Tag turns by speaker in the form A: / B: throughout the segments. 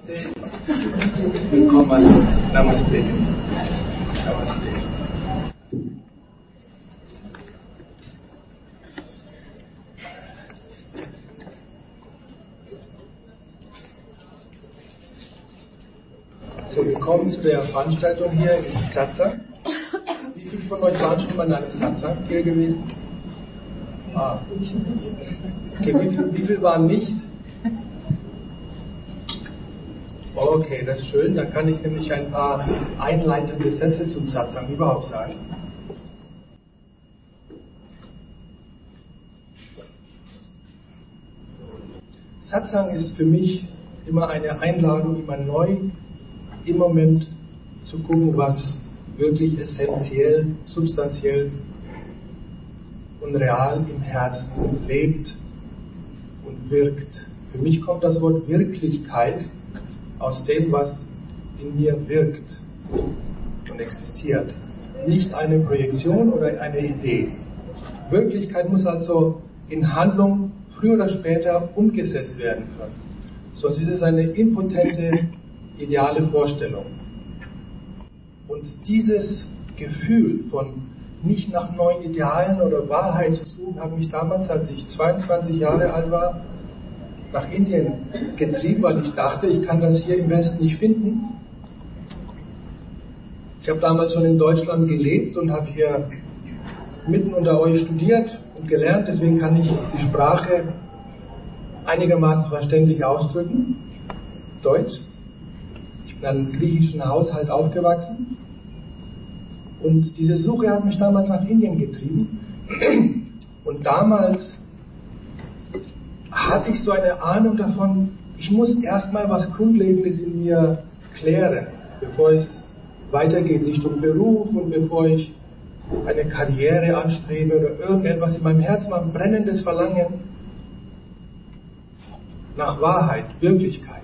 A: Willkommen. Namaste. Namaste. So, willkommen zu der Veranstaltung hier im Satsang. Wie viele von euch waren schon mal in einem Satsang hier gewesen? Okay, wie viel waren nicht? Okay, das ist schön. Dann kann ich nämlich ein paar einleitende Sätze zum Satsang überhaupt sagen. Satsang ist für mich immer eine Einladung, immer neu, im Moment zu gucken, was wirklich essentiell, substanziell und real im Herzen lebt und wirkt. Für mich kommt das Wort Wirklichkeit aus dem, was in mir wirkt und existiert. Nicht eine Projektion oder eine Idee. Wirklichkeit muss also in Handlung früher oder später umgesetzt werden können. Sonst ist es eine impotente, ideale Vorstellung. Und dieses Gefühl von nicht nach neuen Idealen oder Wahrheit zu suchen, hat mich damals, als ich 22 Jahre alt war, nach Indien getrieben, weil ich dachte, ich kann das hier im Westen nicht finden. Ich habe damals schon in Deutschland gelebt und habe hier mitten unter euch studiert und gelernt, deswegen kann ich die Sprache einigermaßen verständlich ausdrücken, Deutsch. Ich bin in einem griechischen Haushalt aufgewachsen und diese Suche hat mich damals nach Indien getrieben und damals hatte ich so eine Ahnung davon, ich muss erstmal was Grundlegendes in mir klären, bevor es weitergeht Richtung Beruf und bevor ich eine Karriere anstrebe oder irgendetwas. In meinem Herzen war ein brennendes Verlangen nach Wahrheit, Wirklichkeit.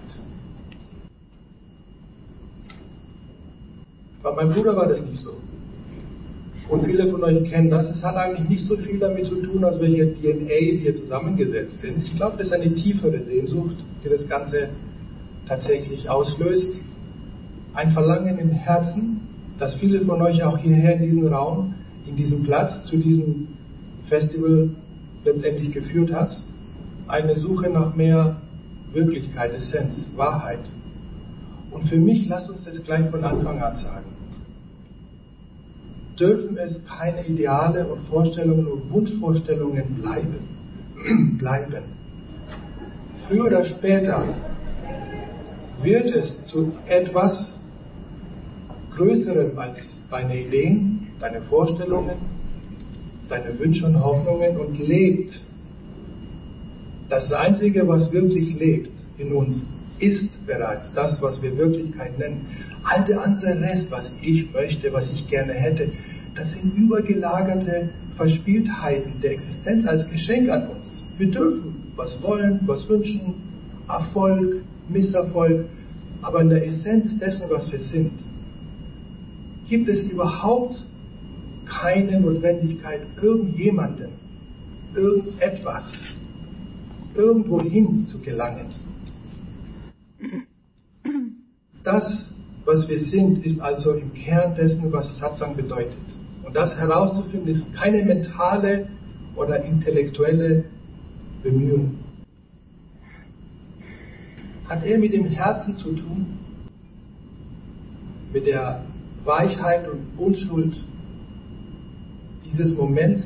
A: Bei meinem Bruder war das nicht so. Und viele von euch kennen das. Es hat eigentlich nicht so viel damit zu tun, aus welcher DNA wir zusammengesetzt sind. Ich glaube, das ist eine tiefere Sehnsucht, die das Ganze tatsächlich auslöst. Ein Verlangen im Herzen, das viele von euch auch hierher in diesen Raum, in diesen Platz, zu diesem Festival letztendlich geführt hat. Eine Suche nach mehr Wirklichkeit, Essenz, Wahrheit. Und für mich, lasst uns das gleich von Anfang an sagen, dürfen es keine Ideale und Vorstellungen und Wunschvorstellungen bleiben. Früher oder später wird es zu etwas Größerem als deine Ideen, deine Vorstellungen, deine Wünsche und Hoffnungen und lebt. Das Einzige, was wirklich lebt in uns, ist bereits das, was wir Wirklichkeit nennen. All der andere Rest, was ich möchte, was ich gerne hätte, das sind übergelagerte Verspieltheiten der Existenz als Geschenk an uns. Wir dürfen was wollen, was wünschen, Erfolg, Misserfolg, aber in der Essenz dessen, was wir sind, gibt es überhaupt keine Notwendigkeit, irgendjemanden, irgendetwas, irgendwohin zu gelangen. Das, was wir sind, ist also im Kern dessen, was Satsang bedeutet. Und das herauszufinden, ist keine mentale oder intellektuelle Bemühung. Hat eher mit dem Herzen zu tun, mit der Weichheit und Unschuld dieses Moments,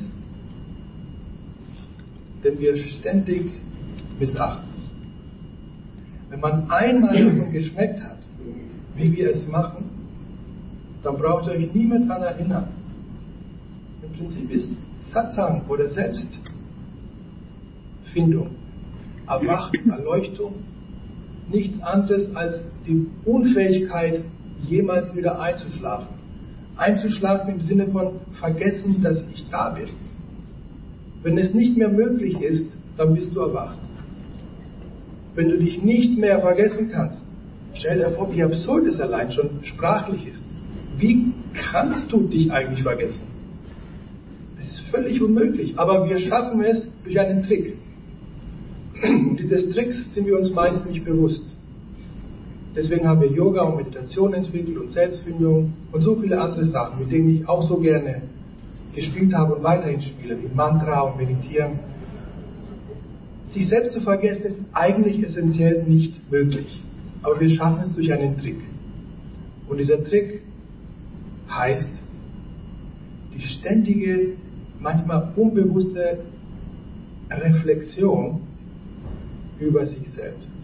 A: den wir ständig missachten. Wenn man einmal davon geschmeckt hat, wie wir es machen, dann braucht ihr euch nie mehr daran erinnern. Im Prinzip ist Satsang oder Selbstfindung, Erwachen, Erleuchtung nichts anderes als die Unfähigkeit, jemals wieder einzuschlafen. Einzuschlafen im Sinne von vergessen, dass ich da bin. Wenn es nicht mehr möglich ist, dann bist du erwacht. Wenn du dich nicht mehr vergessen kannst, stell dir vor, wie absurd es allein schon sprachlich ist. Wie kannst du dich eigentlich vergessen? Es ist völlig unmöglich, aber wir schaffen es durch einen Trick. Und dieses Tricks sind wir uns meist nicht bewusst. Deswegen haben wir Yoga und Meditation entwickelt und Selbstfindung und so viele andere Sachen, mit denen ich auch so gerne gespielt habe und weiterhin spiele, wie Mantra und Meditieren. Sich selbst zu vergessen ist eigentlich essentiell nicht möglich. Aber wir schaffen es durch einen Trick. Und dieser Trick heißt die ständige, manchmal unbewusste Reflexion über sich selbst.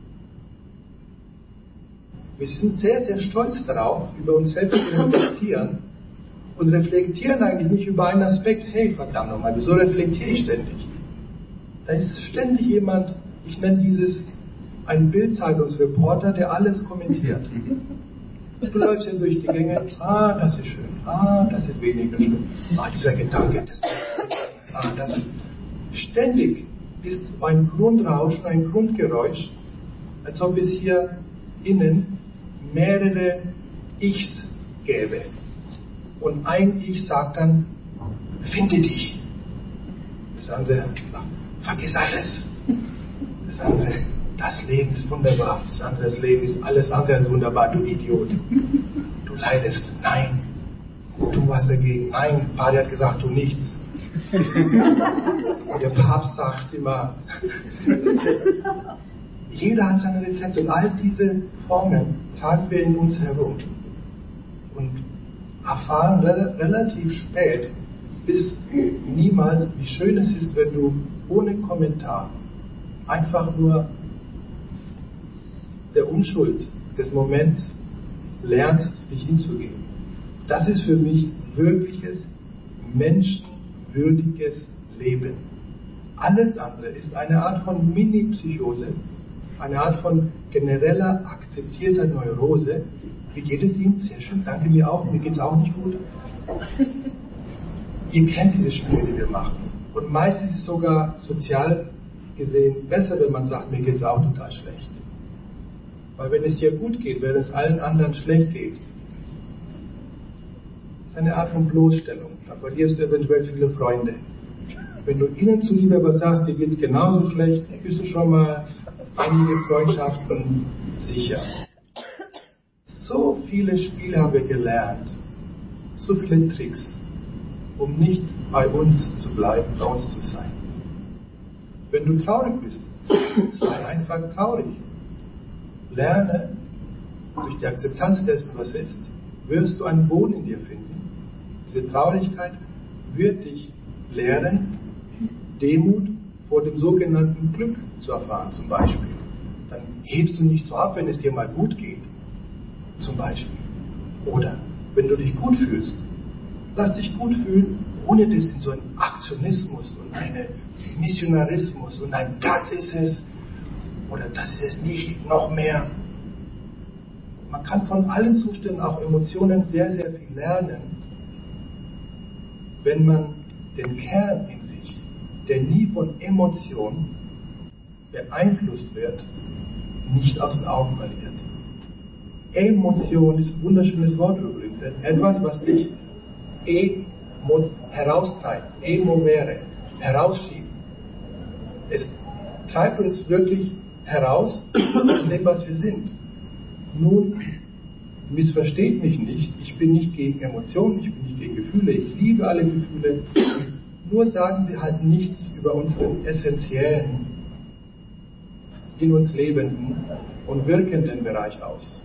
A: Wir sind sehr, sehr stolz darauf, über uns selbst zu reflektieren und reflektieren eigentlich nicht über einen Aspekt. Hey, verdammt nochmal, wieso reflektiere ich ständig? Da ist ständig jemand, ich nenne dieses ein Bild-Zeitungsreporter, der alles kommentiert. Du läufst hier durch die Gänge, das ist schön, das ist weniger schön, dieser Gedanke, das ist... Ständig ist ein Grundrauschen, ein Grundgeräusch, als ob es hier innen mehrere Ichs gäbe. Und ein Ich sagt dann, finde dich. Das andere sagt, vergiss alles. Das andere, das Leben ist wunderbar. Das andere, das Leben ist alles andere als wunderbar, du Idiot. Du leidest. Nein. Du warst dagegen. Nein, Padi hat gesagt, du nichts. Und der Papst sagt immer, jeder hat seine Rezepte und all diese Formen tragen wir in uns herum und erfahren relativ spät bis niemals, wie schön es ist, wenn du ohne Kommentar einfach nur der Unschuld des Moments lernst, dich hinzugeben. Das ist für mich wirkliches, menschenwürdiges Leben. Alles andere ist eine Art von Mini-Psychose, eine Art von genereller, akzeptierter Neurose. Wie geht es Ihnen? Sehr schön, danke, mir auch. Mir geht es auch nicht gut. Ihr kennt diese Spiele, die wir machen. Und meistens ist es sogar sozial gesehen besser, wenn man sagt, mir geht es auch total schlecht. Weil wenn es dir gut geht, während es allen anderen schlecht geht, ist eine Art von Bloßstellung. Da verlierst du eventuell viele Freunde. Wenn du ihnen zuliebe aber sagst, dir geht es genauso schlecht, bist du schon mal einige Freundschaften sicher. So viele Spiele haben wir gelernt, so viele Tricks, um nicht bei uns zu bleiben, bei uns zu sein. Wenn du traurig bist, sei einfach traurig. Lerne, durch die Akzeptanz dessen, was ist, wirst du einen Boden in dir finden. Diese Traurigkeit wird dich lehren, Demut vor dem sogenannten Glück zu erfahren, zum Beispiel. Dann hebst du nicht so ab, wenn es dir mal gut geht, zum Beispiel. Oder wenn du dich gut fühlst, lass dich gut fühlen, ohne das in so einen Aktionismus und einen Missionarismus und ein das ist es oder das ist es nicht, noch mehr. Man kann von allen Zuständen, auch Emotionen, sehr, sehr viel lernen, wenn man den Kern in sich, der nie von Emotion beeinflusst wird, nicht aus den Augen verliert. Emotion ist ein wunderschönes Wort übrigens. Es ist etwas, was dich heraustreibt, emovere, herausschieben. Es treibt uns wirklich heraus aus dem, was wir sind. Nun, missversteht mich nicht, ich bin nicht gegen Emotionen, ich bin nicht gegen Gefühle, ich liebe alle Gefühle, nur sagen sie halt nichts über unseren essentiellen, in uns lebenden und wirkenden Bereich aus.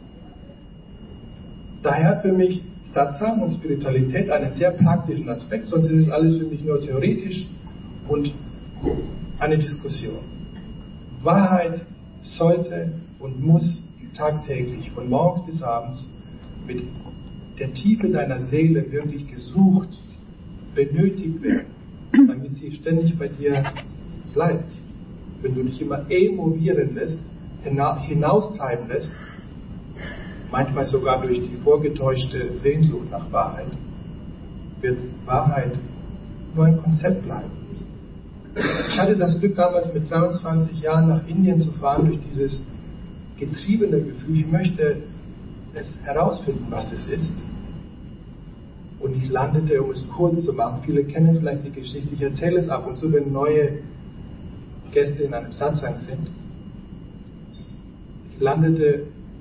A: Daher hat für mich Satsang und Spiritualität einen sehr praktischen Aspekt, sonst ist es alles für mich nur theoretisch und eine Diskussion. Wahrheit sollte und muss tagtäglich, von morgens bis abends, mit der Tiefe deiner Seele wirklich gesucht, benötigt werden, damit sie ständig bei dir bleibt. Wenn du dich immer emovieren lässt, hinaustreiben lässt, manchmal sogar durch die vorgetäuschte Sehnsucht nach Wahrheit, wird Wahrheit nur ein Konzept bleiben. Ich hatte das Glück, damals mit 23 Jahren nach Indien zu fahren, durch dieses getriebene Gefühl, ich möchte es herausfinden, was es ist. Und ich landete, um es kurz zu machen, viele kennen vielleicht die Geschichte, ich erzähle es ab und zu, wenn neue Gäste in einem Satsang sind. Ich landete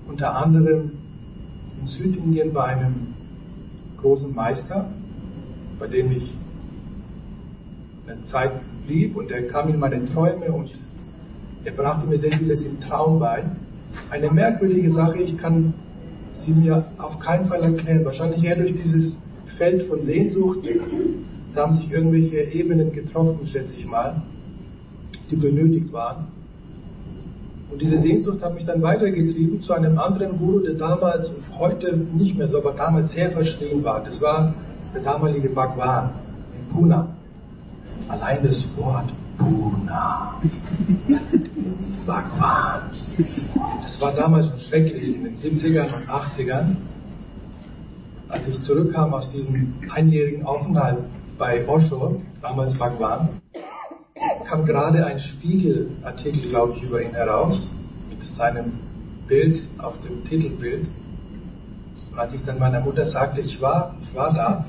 A: unter anderem in Südindien bei einem großen Meister, bei dem ich eine Zeit blieb, und er kam in meine Träume und er brachte mir sehr vieles im Traum bei. Eine merkwürdige Sache, ich kann sie mir auf keinen Fall erklären. Wahrscheinlich eher durch dieses Feld von Sehnsucht. Da haben sich irgendwelche Ebenen getroffen, schätze ich mal, die benötigt waren. Und diese Sehnsucht hat mich dann weitergetrieben zu einem anderen Guru, der damals und heute nicht mehr so, aber damals sehr verschrien war. Das war der damalige Bhagwan in Pune. Allein das Wort Pune, Bhagwan, das war damals schon schrecklich in den 70ern und 80ern. Als ich zurückkam aus diesem einjährigen Aufenthalt bei Osho, damals Bhagwan, kam gerade ein Spiegelartikel, glaube ich, über ihn heraus, mit seinem Bild auf dem Titelbild. Und als ich dann meiner Mutter sagte, ich war da,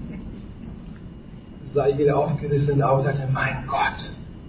A: sah ich ihre aufgerissenen Augen und sagte, mein Gott.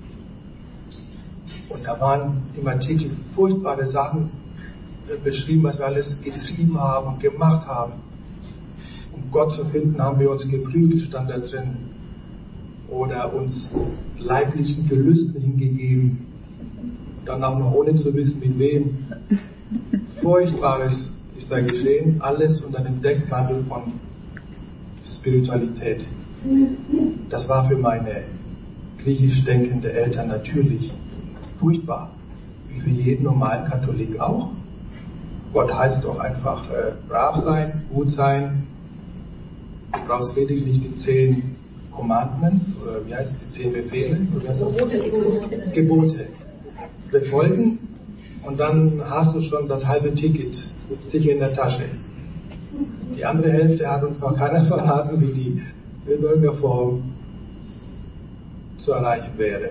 A: Und da waren im Artikel furchtbare Sachen beschrieben, was wir alles getrieben haben und gemacht haben. Um Gott zu finden, haben wir uns geprügelt, stand da drin. Oder uns leiblichen Gelüsten hingegeben. Dann auch noch ohne zu wissen, mit wem. Furchtbares ist da geschehen. Alles unter dem Deckmantel von Spiritualität. Das war für meine griechisch denkende Eltern natürlich furchtbar. Wie für jeden normalen Katholik auch. Gott heißt doch einfach brav sein, gut sein. Du brauchst lediglich die 10 Commandments, oder wie heißt es, die 10 Befehle? Oder so? Gebote. Befolgen, und dann hast du schon das halbe Ticket sicher in der Tasche. Die andere Hälfte hat uns noch keiner verraten, wie die in irgendeiner Form zu erreichen wäre.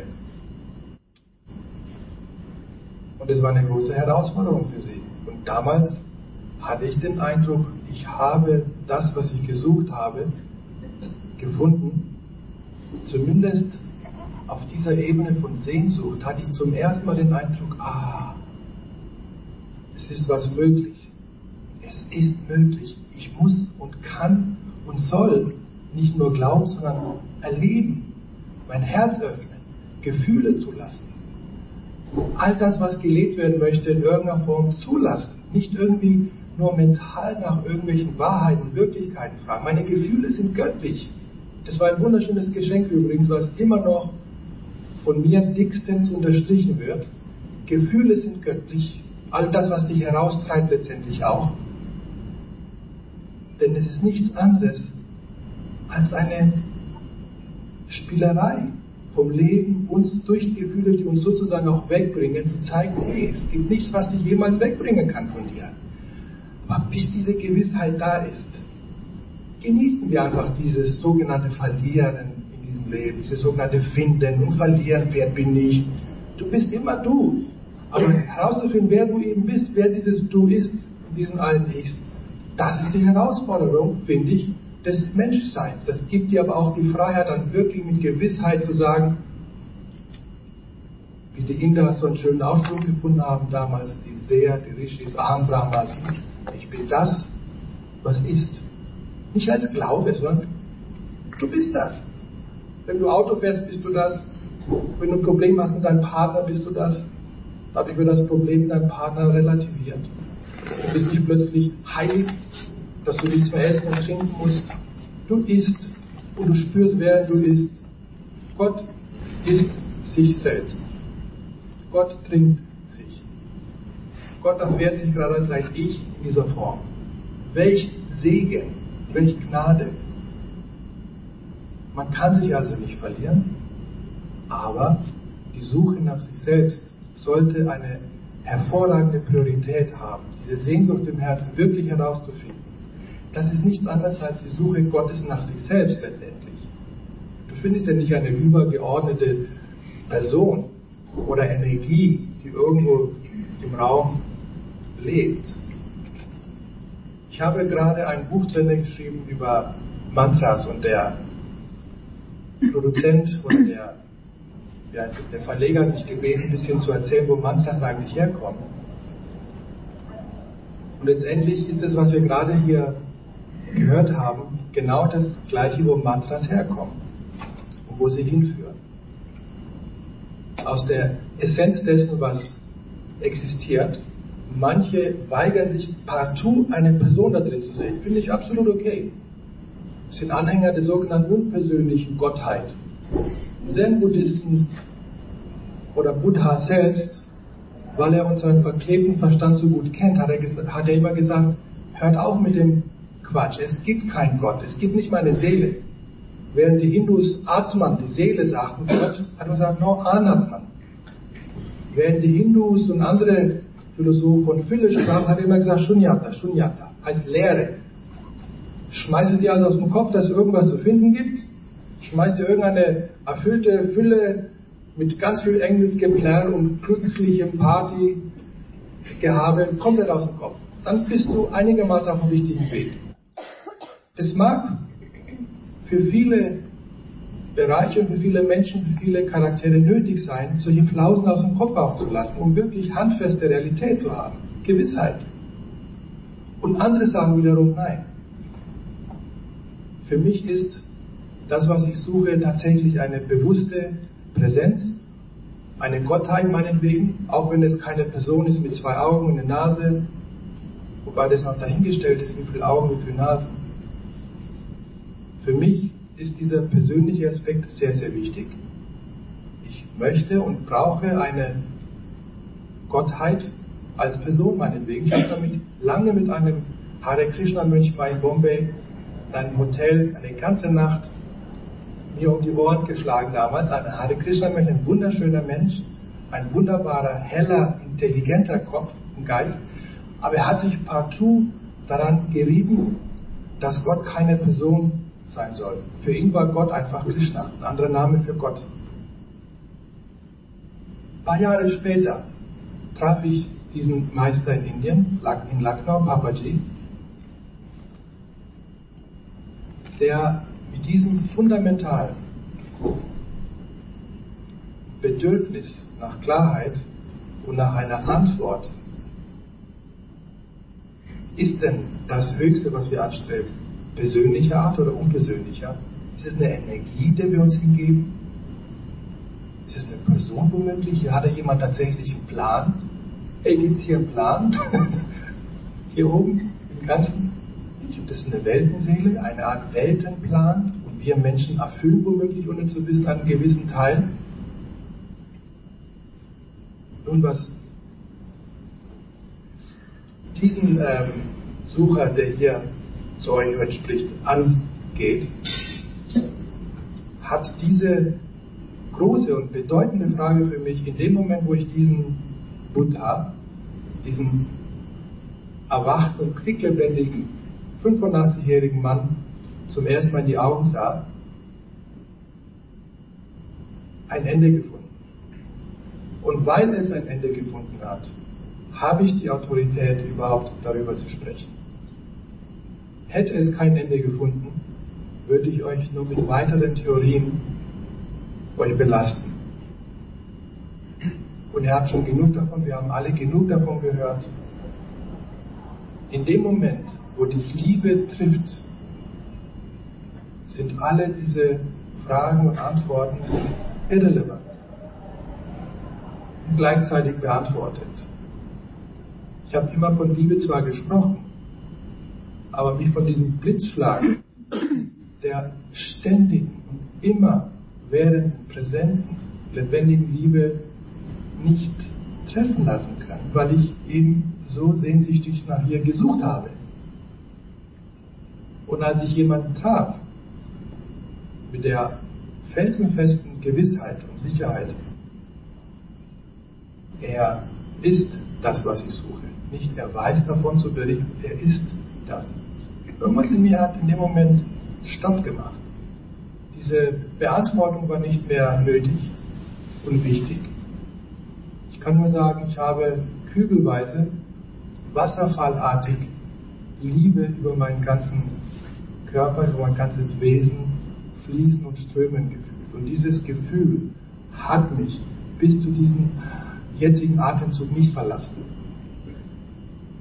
A: Und es war eine große Herausforderung für sie. Und damals hatte ich den Eindruck, ich habe das, was ich gesucht habe, gefunden. Zumindest auf dieser Ebene von Sehnsucht hatte ich zum ersten Mal den Eindruck, es ist was möglich. Es ist möglich. Ich muss und kann und soll nicht nur glauben, sondern erleben, mein Herz öffnen, Gefühle zulassen. All das, was gelebt werden möchte, in irgendeiner Form zulassen. Nicht irgendwie nur mental nach irgendwelchen Wahrheiten und Wirklichkeiten fragen. Meine Gefühle sind göttlich. Das war ein wunderschönes Geschenk übrigens, was immer noch von mir dickstens unterstrichen wird. Gefühle sind göttlich. All das, was dich heraustreibt, letztendlich auch. Denn es ist nichts anderes als eine Spielerei vom Leben, uns durch die Gefühle, die uns sozusagen auch wegbringen, zu zeigen, hey, es gibt nichts, was dich jemals wegbringen kann von dir. Aber bis diese Gewissheit da ist, genießen wir einfach dieses sogenannte Verlieren in diesem Leben, dieses sogenannte Finden und Verlieren, wer bin ich? Du bist immer du. Aber herauszufinden, wer du eben bist, wer dieses Du ist, in diesen allen Ichs, das ist die Herausforderung, finde ich, des Menschseins. Das gibt dir aber auch die Freiheit, dann wirklich mit Gewissheit zu sagen, wie die Inder so einen schönen Ausdruck gefunden haben damals, die Rishis, Aham Brahmas, ich bin das, was ist. Nicht als Glaube, sondern du bist das. Wenn du Auto fährst, bist du das. Wenn du ein Problem hast mit deinem Partner, bist du das. Dadurch wird das Problem mit deinem Partner relativiert. Du bist nicht plötzlich heilig, dass du nichts mehr essen und trinken musst. Du isst und du spürst, wer du isst. Gott isst sich selbst. Gott trinkt sich. Gott erfährt sich gerade als ein Ich in dieser Form. Welch Segen, welch Gnade. Man kann sich also nicht verlieren, aber die Suche nach sich selbst sollte eine hervorragende Priorität haben, diese Sehnsucht im Herzen wirklich herauszufinden. Das ist nichts anderes als die Suche Gottes nach sich selbst letztendlich. Du findest ja nicht eine übergeordnete Person oder Energie, die irgendwo im Raum lebt. Ich habe gerade ein Buch zu Ende geschrieben über Mantras und der Produzent oder der Verleger hat mich gebeten, ein bisschen zu erzählen, wo Mantras eigentlich herkommen. Und letztendlich ist das, was wir gerade hier gehört haben, genau das Gleiche, wo Mantras herkommen und wo sie hinführen. Aus der Essenz dessen, was existiert. Manche weigern sich partout, eine Person da drin zu sehen. Finde ich absolut okay. Sind Anhänger der sogenannten unpersönlichen Gottheit. Zen-Buddhisten oder Buddha selbst, weil er unseren verklebten Verstand so gut kennt, hat er immer gesagt, hört auf mit dem Quatsch. Es gibt keinen Gott. Es gibt nicht mal eine Seele. Während die Hindus Atman, die Seele, sagten, Gott hat gesagt, no Anatman. Während die Hindus und andere Philosophen von Fülle sprachen, hat er immer gesagt, Shunyata, Shunyata, heißt Leere. Schmeißt es dir also aus dem Kopf, dass es irgendwas zu finden gibt? Schmeißt dir irgendeine erfüllte Fülle mit ganz viel Engelsgeplärr und glücklichem Partygehabe komplett aus dem Kopf. Dann bist du einigermaßen auf dem richtigen Weg. Es mag für viele Bereiche und für viele Menschen, für viele Charaktere nötig sein, solche Flausen aus dem Kopf aufzulassen, um wirklich handfeste Realität zu haben, Gewissheit. Und andere sagen wiederum nein. Für mich ist das, was ich suche, tatsächlich eine bewusste Präsenz, eine Gottheit meinetwegen, auch wenn es keine Person ist mit 2 Augen und einer Nase, wobei das noch dahingestellt ist, wie viele Augen, wie viele Nasen. Für mich ist dieser persönliche Aspekt sehr, sehr wichtig. Ich möchte und brauche eine Gottheit als Person meinetwegen. Ich habe damit lange mit einem Hare Krishna Mönch in Bombay in einem Hotel eine ganze Nacht mir um die Ohren geschlagen damals. Ein Hare Krishna Mönch, ein wunderschöner Mensch, ein wunderbarer, heller, intelligenter Kopf und Geist. Aber er hat sich partout daran gerieben, dass Gott keine Person sein soll. Für ihn war Gott einfach Krishna, ein anderer Name für Gott. Ein paar Jahre später traf ich diesen Meister in Indien, in Lucknow, Papaji, der mit diesem fundamentalen Bedürfnis nach Klarheit und nach einer Antwort, ist denn das Höchste, was wir anstreben, persönlicher Art oder unpersönlicher? Ist es eine Energie, der wir uns hingeben? Ist es eine Person womöglich? Hat da jemand tatsächlich einen Plan? Hey, gibt es hier einen Plan? Hier oben im Ganzen? Gibt es eine Weltenseele, eine Art Weltenplan? Und wir Menschen erfüllen womöglich, ohne zu wissen, einen gewissen Teil? Nun, was diesen Sucher, der hier zu euch heute spricht, angeht, hat diese große und bedeutende Frage für mich in dem Moment, wo ich diesen Buddha, diesen erwachten und quicklebendigen 85-jährigen Mann zum ersten Mal in die Augen sah, ein Ende gefunden. Und weil es ein Ende gefunden hat, habe ich die Autorität, überhaupt darüber zu sprechen. Hätte es kein Ende gefunden, würde ich euch nur mit weiteren Theorien euch belasten. Und ihr habt schon genug davon, wir haben alle genug davon gehört. In dem Moment, wo dich Liebe trifft, sind alle diese Fragen und Antworten irrelevant und gleichzeitig beantwortet. Ich habe immer von Liebe zwar gesprochen, aber mich von diesem Blitzschlag der ständigen und immer währenden, präsenten, lebendigen Liebe nicht treffen lassen kann, weil ich eben so sehnsüchtig nach ihr gesucht habe. Und als ich jemanden traf, mit der felsenfesten Gewissheit und Sicherheit, er ist das, was ich suche. Nicht er weiß davon zu berichten, er ist das. Irgendwas in mir hat in dem Moment Stopp gemacht. Diese Beantwortung war nicht mehr nötig und wichtig. Ich kann nur sagen, ich habe kügelweise, wasserfallartig Liebe über meinen ganzen Körper, über mein ganzes Wesen fließen und strömen gefühlt. Und dieses Gefühl hat mich bis zu diesem jetzigen Atemzug nicht verlassen.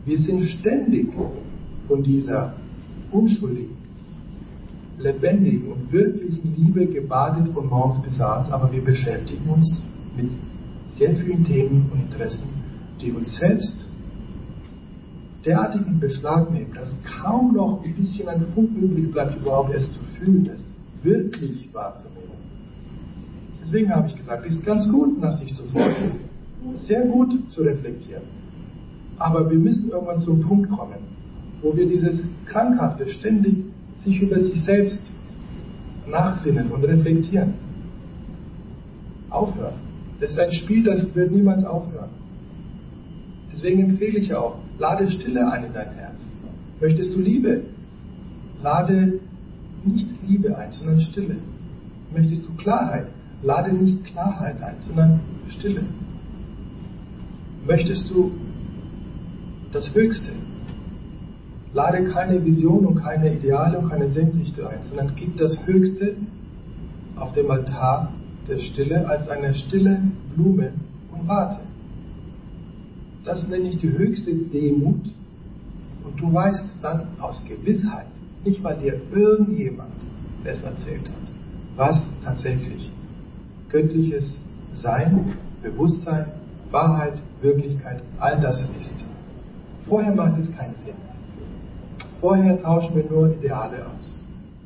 A: Wir sind ständig von dieser unschuldigen, lebendigen und wirklichen Liebe gebadet von morgens bis abends, aber wir beschäftigen uns mit sehr vielen Themen und Interessen, die uns selbst derartig in Beschlag nehmen, dass kaum noch ein bisschen ein Funken übrig bleibt, überhaupt erst zu fühlen, es wirklich wahrzunehmen. Deswegen habe ich gesagt, es ist ganz gut, nach sich zu forschen, sehr gut zu reflektieren. Aber wir müssen irgendwann zu einem Punkt kommen, wo wir dieses Krankhafte ständig sich über sich selbst nachsinnen und reflektieren. Aufhören. Das ist ein Spiel, das wird niemals aufhören. Deswegen empfehle ich auch, lade Stille ein in dein Herz. Möchtest du Liebe? Lade nicht Liebe ein, sondern Stille. Möchtest du Klarheit? Lade nicht Klarheit ein, sondern Stille. Möchtest du das Höchste? Lade keine Vision und keine Ideale und keine Sehnsüchte ein, sondern gib das Höchste auf dem Altar der Stille als eine stille Blume und warte. Das nenne ich die höchste Demut und du weißt dann aus Gewissheit, nicht weil dir irgendjemand es erzählt hat, was tatsächlich göttliches Sein, Bewusstsein, Wahrheit, Wirklichkeit, all das ist. Vorher macht es keinen Sinn. Vorher tauschen wir nur Ideale aus.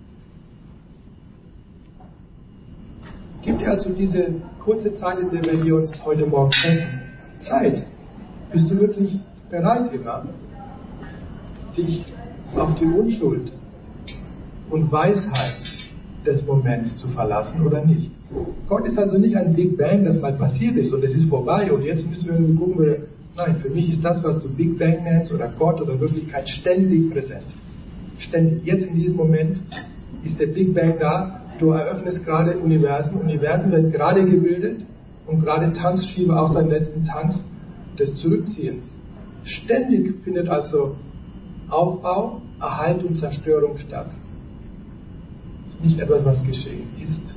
A: Gib dir also diese kurze Zeit, in der wir hier uns heute Morgen treffen, Zeit. Bist du wirklich bereit, immer, dich auf die Unschuld und Weisheit des Moments zu verlassen oder nicht? Gott ist also nicht ein Big Bang, das mal passiert ist und es ist vorbei und jetzt müssen wir irgendwie gucken, nein, für mich ist das, was du Big Bang nennst oder Gott oder Wirklichkeit ständig präsent. Ständig. Jetzt in diesem Moment ist der Big Bang da. Du eröffnest gerade Universen. Universen werden gerade gebildet und gerade tanzt Shiva auch seinen letzten Tanz des Zurückziehens. Ständig findet also Aufbau, Erhalt und Zerstörung statt. Es ist nicht etwas, was geschehen ist,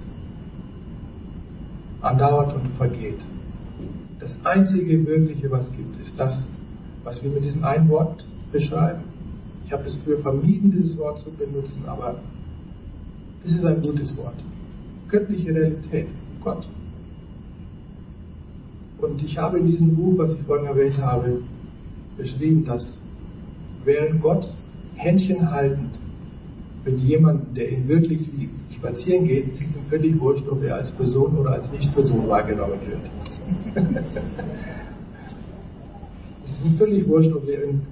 A: andauert und vergeht. Das einzige Wirkliche, was gibt, ist das, was wir mit diesem einen Wort beschreiben. Ich habe es früher vermieden, dieses Wort zu benutzen, aber es ist ein gutes Wort. Göttliche Realität, Gott. Und ich habe in diesem Buch, was ich vorhin erwähnt habe, beschrieben, dass während Gott Händchen haltend mit jemandem, der ihn wirklich liebt, spazieren geht, ist es ihm völlig wurscht, ob er als Person oder als Nicht-Person wahrgenommen wird. Es ist ihm völlig wurscht, ob wir in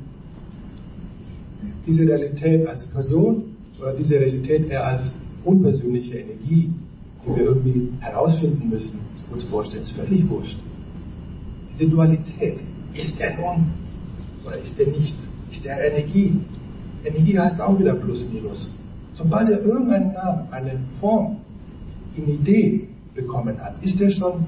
A: diese Realität als Person oder diese Realität eher als unpersönliche Energie, die wir irgendwie herausfinden müssen, uns vorstellen, ist völlig wurscht. Diese Dualität, ist er nun oder ist er nicht? Ist er Energie? Energie heißt auch wieder Plus, Minus. Sobald er irgendeinen Namen, eine Form, eine Idee bekommen hat, ist er schon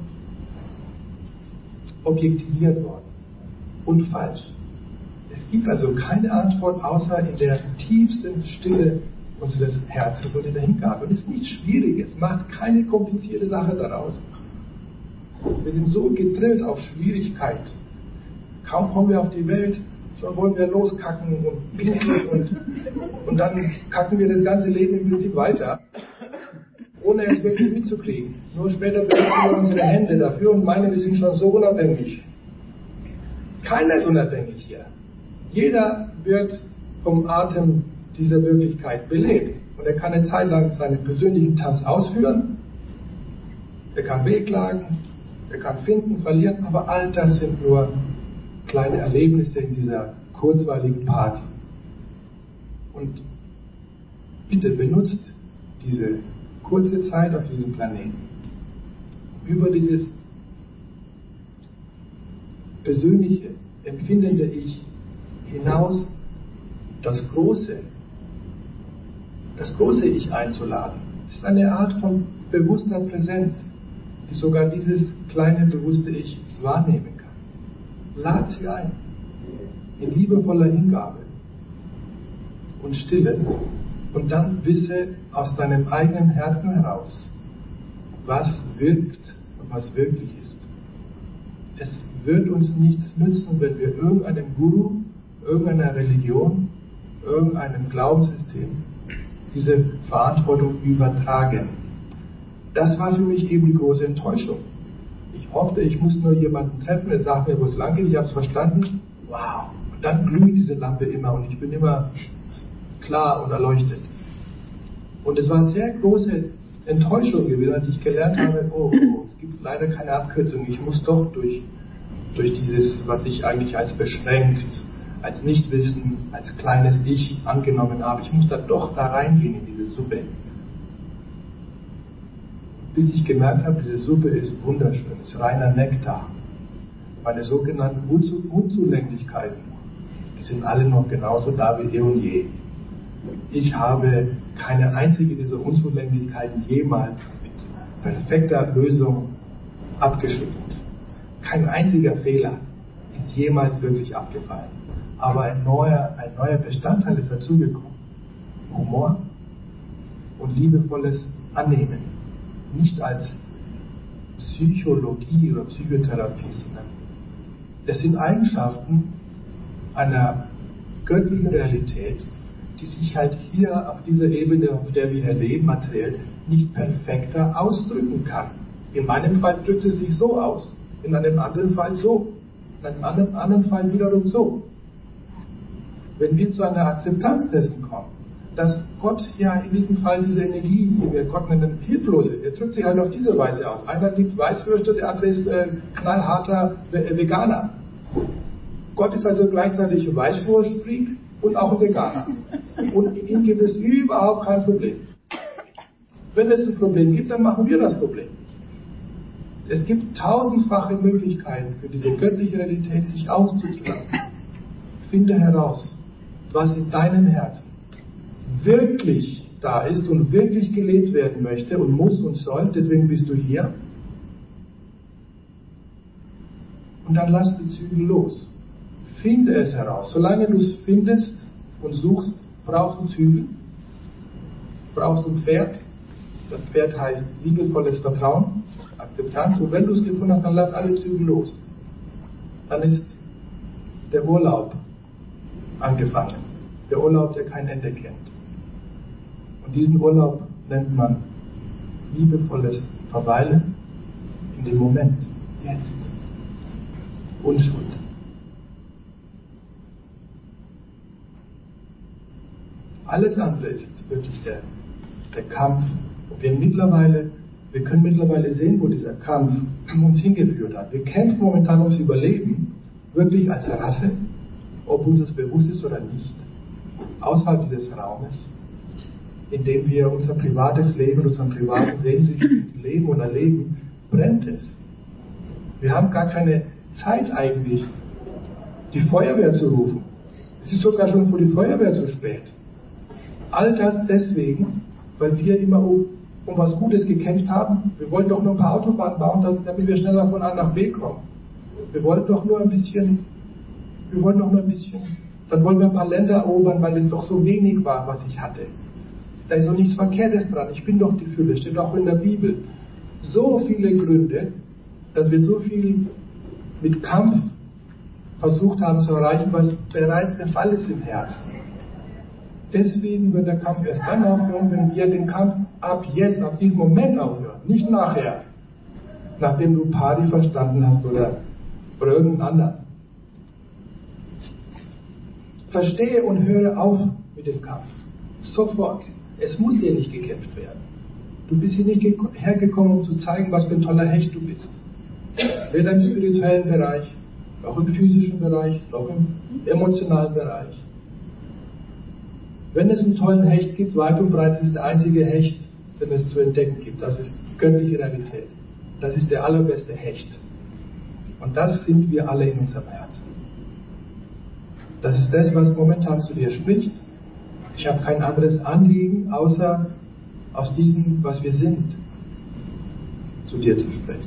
A: objektiviert worden und falsch. Es gibt also keine Antwort außer in der tiefsten Stille unseres Herzens und in der Hingabe. Und es ist nichts Schwieriges, macht keine komplizierte Sache daraus. Wir sind so gedrillt auf Schwierigkeit. Kaum kommen wir auf die Welt, schon wollen wir loskacken und pinkeln und dann kacken wir das ganze Leben im Prinzip weiter, ohne es wirklich mitzukriegen. Nur später benutzen wir unsere Hände dafür und meinen, wir sind schon so unabhängig. Keiner ist unabhängig hier. Jeder wird vom Atem dieser Wirklichkeit belebt. Und er kann eine Zeit lang seinen persönlichen Tanz ausführen. Er kann wehklagen, er kann finden, verlieren, aber all das sind nur kleine Erlebnisse in dieser kurzweiligen Party. Und bitte benutzt diese kurze Zeit auf diesem Planeten, über dieses persönliche, empfindende Ich hinaus das große Ich einzuladen. Es ist eine Art von bewusster Präsenz, die sogar dieses kleine bewusste Ich wahrnehmen kann. Lad sie ein, in liebevoller Hingabe und Stille, und dann wisse aus deinem eigenen Herzen heraus, was wirkt und was wirklich ist. Es wird uns nichts nützen, wenn wir irgendeinem Guru irgendeiner Religion, irgendeinem Glaubenssystem diese Verantwortung übertragen. Das war für mich eben die große Enttäuschung. Ich hoffte, ich muss nur jemanden treffen, der sagt mir, wo es lang geht, ich habe es verstanden. Wow! Und dann glüht diese Lampe immer und ich bin immer klar und erleuchtet. Und es war eine sehr große Enttäuschung gewesen, als ich gelernt habe, es gibt leider keine Abkürzung. Ich muss doch durch dieses, was ich eigentlich als beschränkt, als Nichtwissen, als kleines Ich angenommen habe, ich muss da doch da reingehen in diese Suppe. Bis ich gemerkt habe, diese Suppe ist wunderschön, ist reiner Nektar. Meine sogenannten Unzulänglichkeiten, die sind alle noch genauso da wie eh und je. Ich habe keine einzige dieser Unzulänglichkeiten jemals mit perfekter Lösung abgeschüttelt. Kein einziger Fehler ist jemals wirklich abgefallen. Aber ein neuer Bestandteil ist dazugekommen. Humor und liebevolles Annehmen. Nicht als Psychologie oder Psychotherapie, sondern es sind Eigenschaften einer göttlichen Realität, die sich halt hier auf dieser Ebene, auf der wir hier leben, materiell, nicht perfekter ausdrücken kann. In meinem Fall drückt es sich so aus, in einem anderen Fall so, in einem anderen Fall wiederum so. Wenn wir zu einer Akzeptanz dessen kommen, dass Gott ja in diesem Fall diese Energie, die wir Gott nennen, hilflos ist. Er drückt sich halt auf diese Weise aus. Einer liebt Weißwürste, der andere ist knallharter Veganer. Gott ist also gleichzeitig ein Weißwurst-Freak und auch ein Veganer. Und in ihm gibt es überhaupt kein Problem. Wenn es ein Problem gibt, dann machen wir das Problem. Es gibt tausendfache Möglichkeiten für diese göttliche Realität, sich auszudrücken. Finde heraus, was in deinem Herzen wirklich da ist und wirklich gelebt werden möchte und muss und soll, deswegen bist du hier. Und dann lass die Zügel los. Finde es heraus. Solange du es findest und suchst, brauchst du Zügel, brauchst du ein Pferd. Das Pferd heißt liebevolles Vertrauen, Akzeptanz. Und wenn du es gefunden hast, dann lass alle Zügel los. Dann ist der Urlaub angefangen. Der Urlaub, der kein Ende kennt. Und diesen Urlaub nennt man liebevolles Verweilen in dem Moment, jetzt. Unschuld. Alles andere ist wirklich der Kampf. Und wir können mittlerweile sehen, wo dieser Kampf uns hingeführt hat. Wir kämpfen momentan ums Überleben, wirklich als Rasse, ob uns das bewusst ist oder nicht. Außerhalb dieses Raumes, in dem wir unser privates Leben, unseren privaten Sehnsüchten leben und erleben, brennt es. Wir haben gar keine Zeit eigentlich, die Feuerwehr zu rufen. Es ist sogar schon für die Feuerwehr zu spät. All das deswegen, weil wir immer um was Gutes gekämpft haben. Wir wollten doch nur ein paar Autobahnen bauen, damit wir schneller von A nach B kommen. Wir wollten doch nur ein bisschen. Dann wollten wir ein paar Länder erobern, weil es doch so wenig war, was ich hatte. Da ist doch nichts Verkehrtes dran. Ich bin doch die Fülle, steht auch in der Bibel. So viele Gründe, dass wir so viel mit Kampf versucht haben zu erreichen, was bereits der Fall ist im Herzen. Deswegen wird der Kampf erst dann aufhören, wenn wir den Kampf ab jetzt, ab diesem Moment aufhören. Nicht nachher, nachdem du Party verstanden hast oder irgendeinen anderen. Verstehe und höre auf mit dem Kampf. Sofort. Es muss dir nicht gekämpft werden. Du bist hier nicht hergekommen, um zu zeigen, was für ein toller Hecht du bist. Weder im spirituellen Bereich, noch im physischen Bereich, noch im emotionalen Bereich. Wenn es einen tollen Hecht gibt, weit und breit ist der einzige Hecht, den es zu entdecken gibt. Das ist göttliche Realität. Das ist der allerbeste Hecht. Und das sind wir alle in unserem Herzen. Das ist das, was momentan zu dir spricht. Ich habe kein anderes Anliegen, außer aus diesem, was wir sind, zu dir zu sprechen.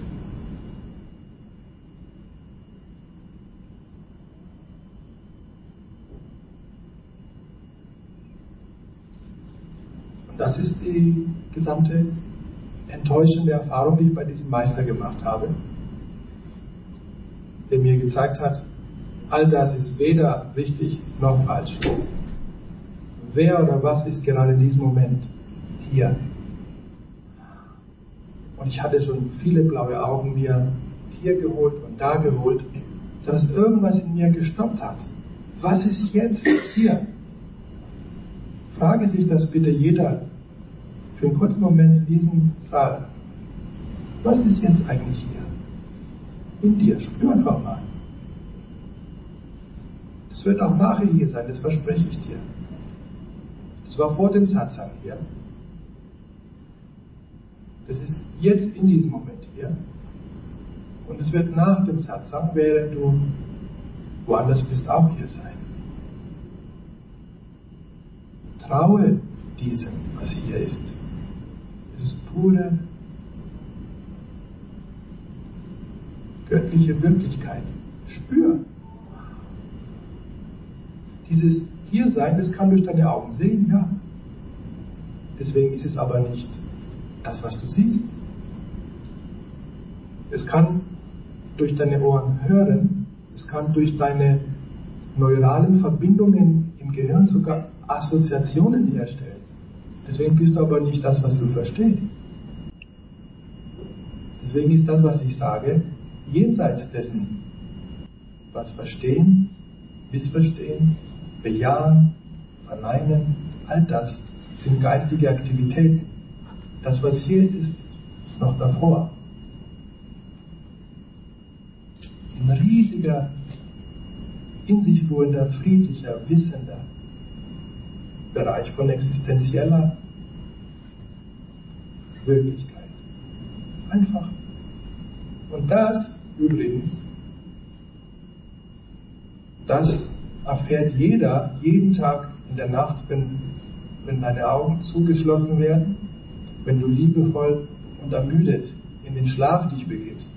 A: Und das ist die gesamte enttäuschende Erfahrung, die ich bei diesem Meister gemacht habe, der mir gezeigt hat, All das ist weder richtig noch falsch. Wer oder was ist gerade in diesem Moment hier? Und ich hatte schon viele blaue Augen mir hier geholt und da geholt, sodass irgendwas in mir gestoppt hat. Was ist jetzt hier? Frage sich das bitte jeder für einen kurzen Moment in diesem Saal. Was ist jetzt eigentlich hier? In dir, spür einfach mal. Das wird auch nachher hier sein, das verspreche ich dir. Das war vor dem Satsang hier. Das ist jetzt in diesem Moment hier. Und es wird nach dem Satsang, während du woanders bist, auch hier sein. Traue diesem, was hier ist. Das ist pure göttliche Wirklichkeit. Spür. Dieses Hiersein, das kann durch deine Augen sehen, ja. Deswegen ist es aber nicht das, was du siehst. Es kann durch deine Ohren hören, es kann durch deine neuralen Verbindungen im Gehirn sogar Assoziationen herstellen. Deswegen bist du aber nicht das, was du verstehst. Deswegen ist das, was ich sage, jenseits dessen, was verstehen, missverstehen, bejahen, verneinen, all das sind geistige Aktivitäten. Das, was hier ist, ist noch davor. Ein riesiger, in sich ruhender, friedlicher, wissender Bereich von existenzieller Wirklichkeit. Einfach. Und das, übrigens, das erfährt jeder jeden Tag in der Nacht, wenn deine Augen zugeschlossen werden, wenn du liebevoll und ermüdet in den Schlaf dich begibst.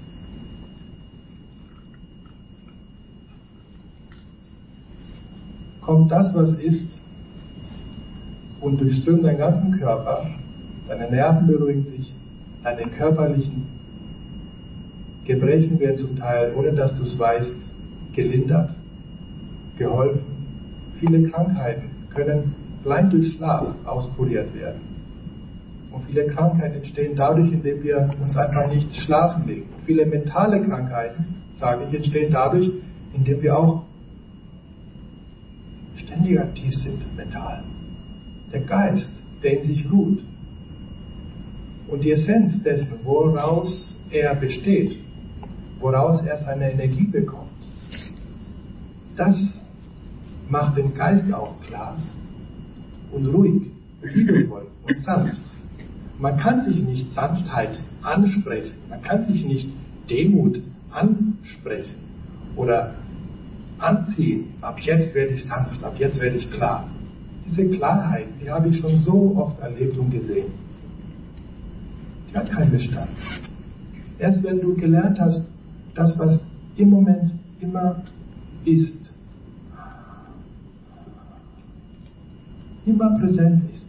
A: Kommt das, was ist, und durchströmt deinen ganzen Körper, deine Nerven beruhigen sich, deine körperlichen Gebrechen werden zum Teil, ohne dass du es weißt, gelindert, geholfen. Viele Krankheiten können allein durch Schlaf auskuriert werden. Und viele Krankheiten entstehen dadurch, indem wir uns einfach nicht schlafen legen. Und viele mentale Krankheiten, sage ich, entstehen dadurch, indem wir auch ständig aktiv sind, mental. Der Geist, der in sich ruht. Und die Essenz dessen, woraus er besteht, woraus er seine Energie bekommt, das macht den Geist auch klar und ruhig, liebevoll und sanft. Man kann sich nicht Sanftheit ansprechen, man kann sich nicht Demut ansprechen oder anziehen. Ab jetzt werde ich sanft, ab jetzt werde ich klar. Diese Klarheit, die habe ich schon so oft erlebt und gesehen. Die hat keinen Bestand. Erst wenn du gelernt hast, das, was im Moment immer ist, immer präsent ist,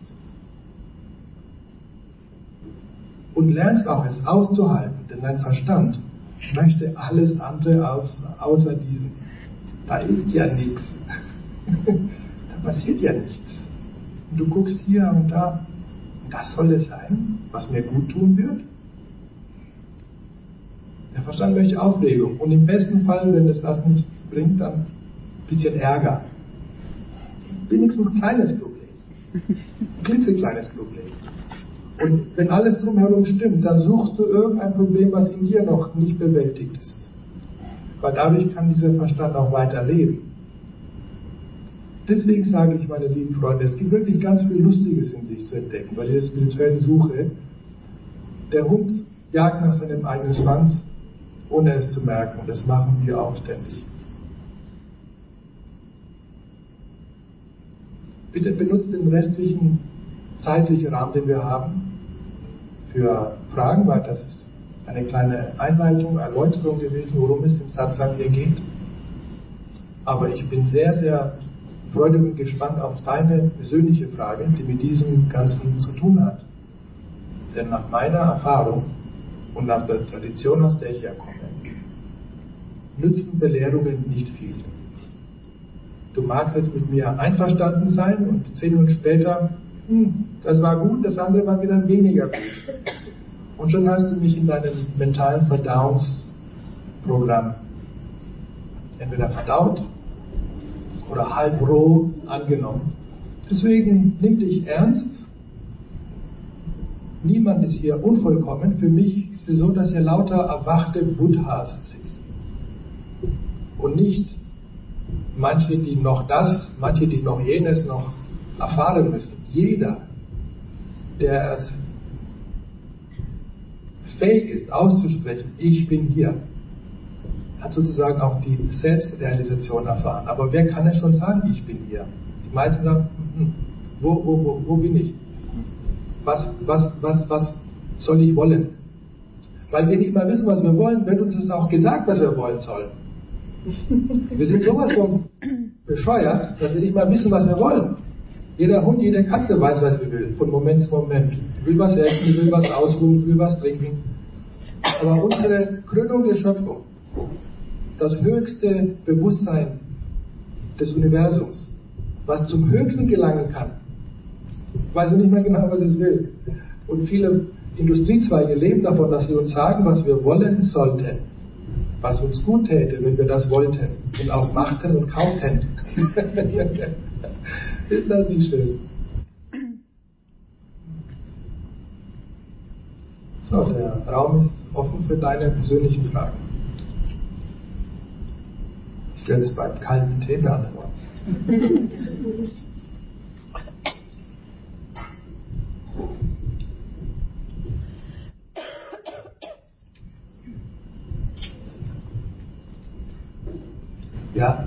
A: und lernst auch es auszuhalten, denn dein Verstand möchte alles andere außer diesem. Da ist ja nichts. Da passiert ja nichts. Und du guckst hier und da, und das soll es sein, was mir gut tun wird? Der Verstand möchte Aufregung und im besten Fall, wenn es das nichts bringt, dann ein bisschen Ärger. Wenigstens ein kleines Problem. Ein klitzekleines Problem. Und wenn alles drumherum stimmt, dann suchst du irgendein Problem, was in dir noch nicht bewältigt ist. Weil dadurch kann dieser Verstand auch weiter leben. Deswegen sage ich, meine lieben Freunde, es gibt wirklich ganz viel Lustiges in sich zu entdecken, weil in der spirituellen Suche, der Hund jagt nach seinem eigenen Schwanz, ohne es zu merken, und das machen wir auch ständig. Bitte benutzt den restlichen zeitlichen Rahmen, den wir haben, für Fragen, weil das ist eine kleine Einleitung, Erläuterung gewesen, worum es im Satsang hier geht. Aber ich bin sehr, sehr freudig und gespannt auf deine persönliche Frage, die mit diesem Ganzen zu tun hat. Denn nach meiner Erfahrung und aus der Tradition, aus der ich herkomme, nützen Belehrungen nicht viel. Du magst jetzt mit mir einverstanden sein und 10 Minuten später, das war gut, das andere war wieder weniger gut. Und schon hast du mich in deinem mentalen Verdauungsprogramm entweder verdaut oder halb roh angenommen. Deswegen nimm dich ernst. Niemand ist hier unvollkommen. Für mich ist es so, dass hier lauter erwachte Buddhas sitzen. Und nicht manche, die noch das, manche, die noch jenes noch erfahren müssen. Jeder, der es fähig ist, auszusprechen, ich bin hier, hat sozusagen auch die Selbstrealisation erfahren. Aber wer kann denn schon sagen, ich bin hier? Die meisten sagen, wo bin ich? Was soll ich wollen? Weil wir nicht mal wissen, was wir wollen, wird uns das auch gesagt, was wir wollen sollen. Wir sind sowas von bescheuert, dass wir nicht mal wissen, was wir wollen. Jeder Hund, jede Katze weiß, was sie will, von Moment zu Moment. Will was essen, will was ausruhen, will was trinken. Aber unsere Krönung der Schöpfung, das höchste Bewusstsein des Universums, was zum Höchsten gelangen kann, weiß nicht mehr genau, was es will. Und viele Industriezweige leben davon, dass sie uns sagen, was wir wollen sollten, was uns gut täte, wenn wir das wollten und auch machten und kauften. Ist das nicht schön? So, der Raum ist offen für deine persönlichen Fragen. Ich werde es beim kalten Tee beantworten. Ja.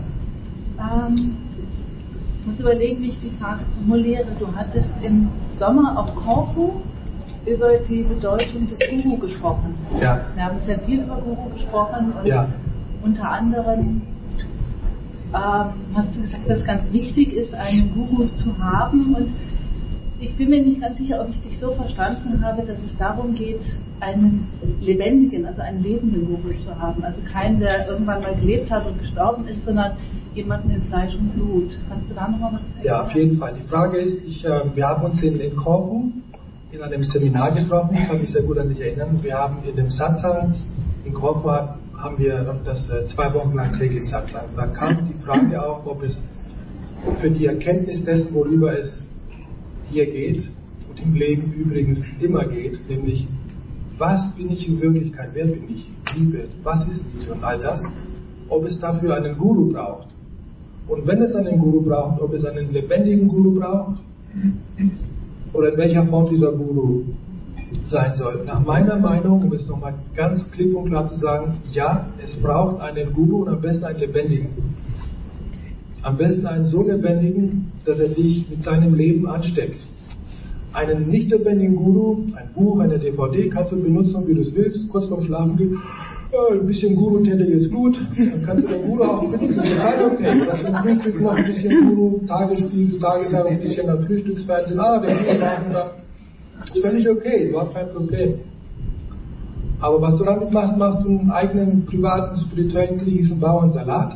B: Ich muss überlegen, wie ich die Frage formuliere. Du hattest im Sommer auf Korfu über die Bedeutung des Guru gesprochen.
A: Ja.
B: Wir haben sehr viel über Guru gesprochen und
A: Ja.
B: unter anderem hast du gesagt, dass es ganz wichtig ist, einen Guru zu haben. Und ich bin mir nicht ganz sicher, ob ich dich so verstanden habe, dass es darum geht, einen lebendigen, also einen lebenden Guru zu haben. Also keinen, der irgendwann mal gelebt hat und gestorben ist, sondern jemanden in Fleisch und Blut. Kannst du da nochmal was sagen?
A: Ja, auf jeden Fall. Die Frage ist, wir haben uns in Korfu in einem Seminar getroffen, ich kann mich sehr gut an dich erinnern. Wir haben in dem Satsang in Korfu haben wir das 2 Wochen lang täglich Satsang. Da kam die Frage auf, ob es für die Erkenntnis dessen, worüber es hier geht und im Leben übrigens immer geht, nämlich was bin ich in Wirklichkeit, wer bin ich, Liebe, was ist Liebe und all das, ob es dafür einen Guru braucht. Und wenn es einen Guru braucht, ob es einen lebendigen Guru braucht oder in welcher Form dieser Guru sein soll. Nach meiner Meinung, um es nochmal ganz klipp und klar zu sagen, ja, es braucht einen Guru und am besten einen lebendigen. Am besten einen so lebendigen, dass er dich mit seinem Leben ansteckt. Einen nicht lebendigen Guru, ein Buch, eine DVD kannst du benutzen, wie du es willst, kurz vorm Schlafen gehen. Ein bisschen Guru täte jetzt gut, dann kannst du den Guru auch benutzen, total okay. Oder zum Frühstück noch ein bisschen Guru, Tagesspiegel, Tagesschau, ein bisschen am Frühstücksfernsehen, der Guru machen da. Ist völlig okay, überhaupt kein Problem. Aber was du damit machst, machst du einen eigenen, privaten, spirituellen, griechischen Bauernsalat.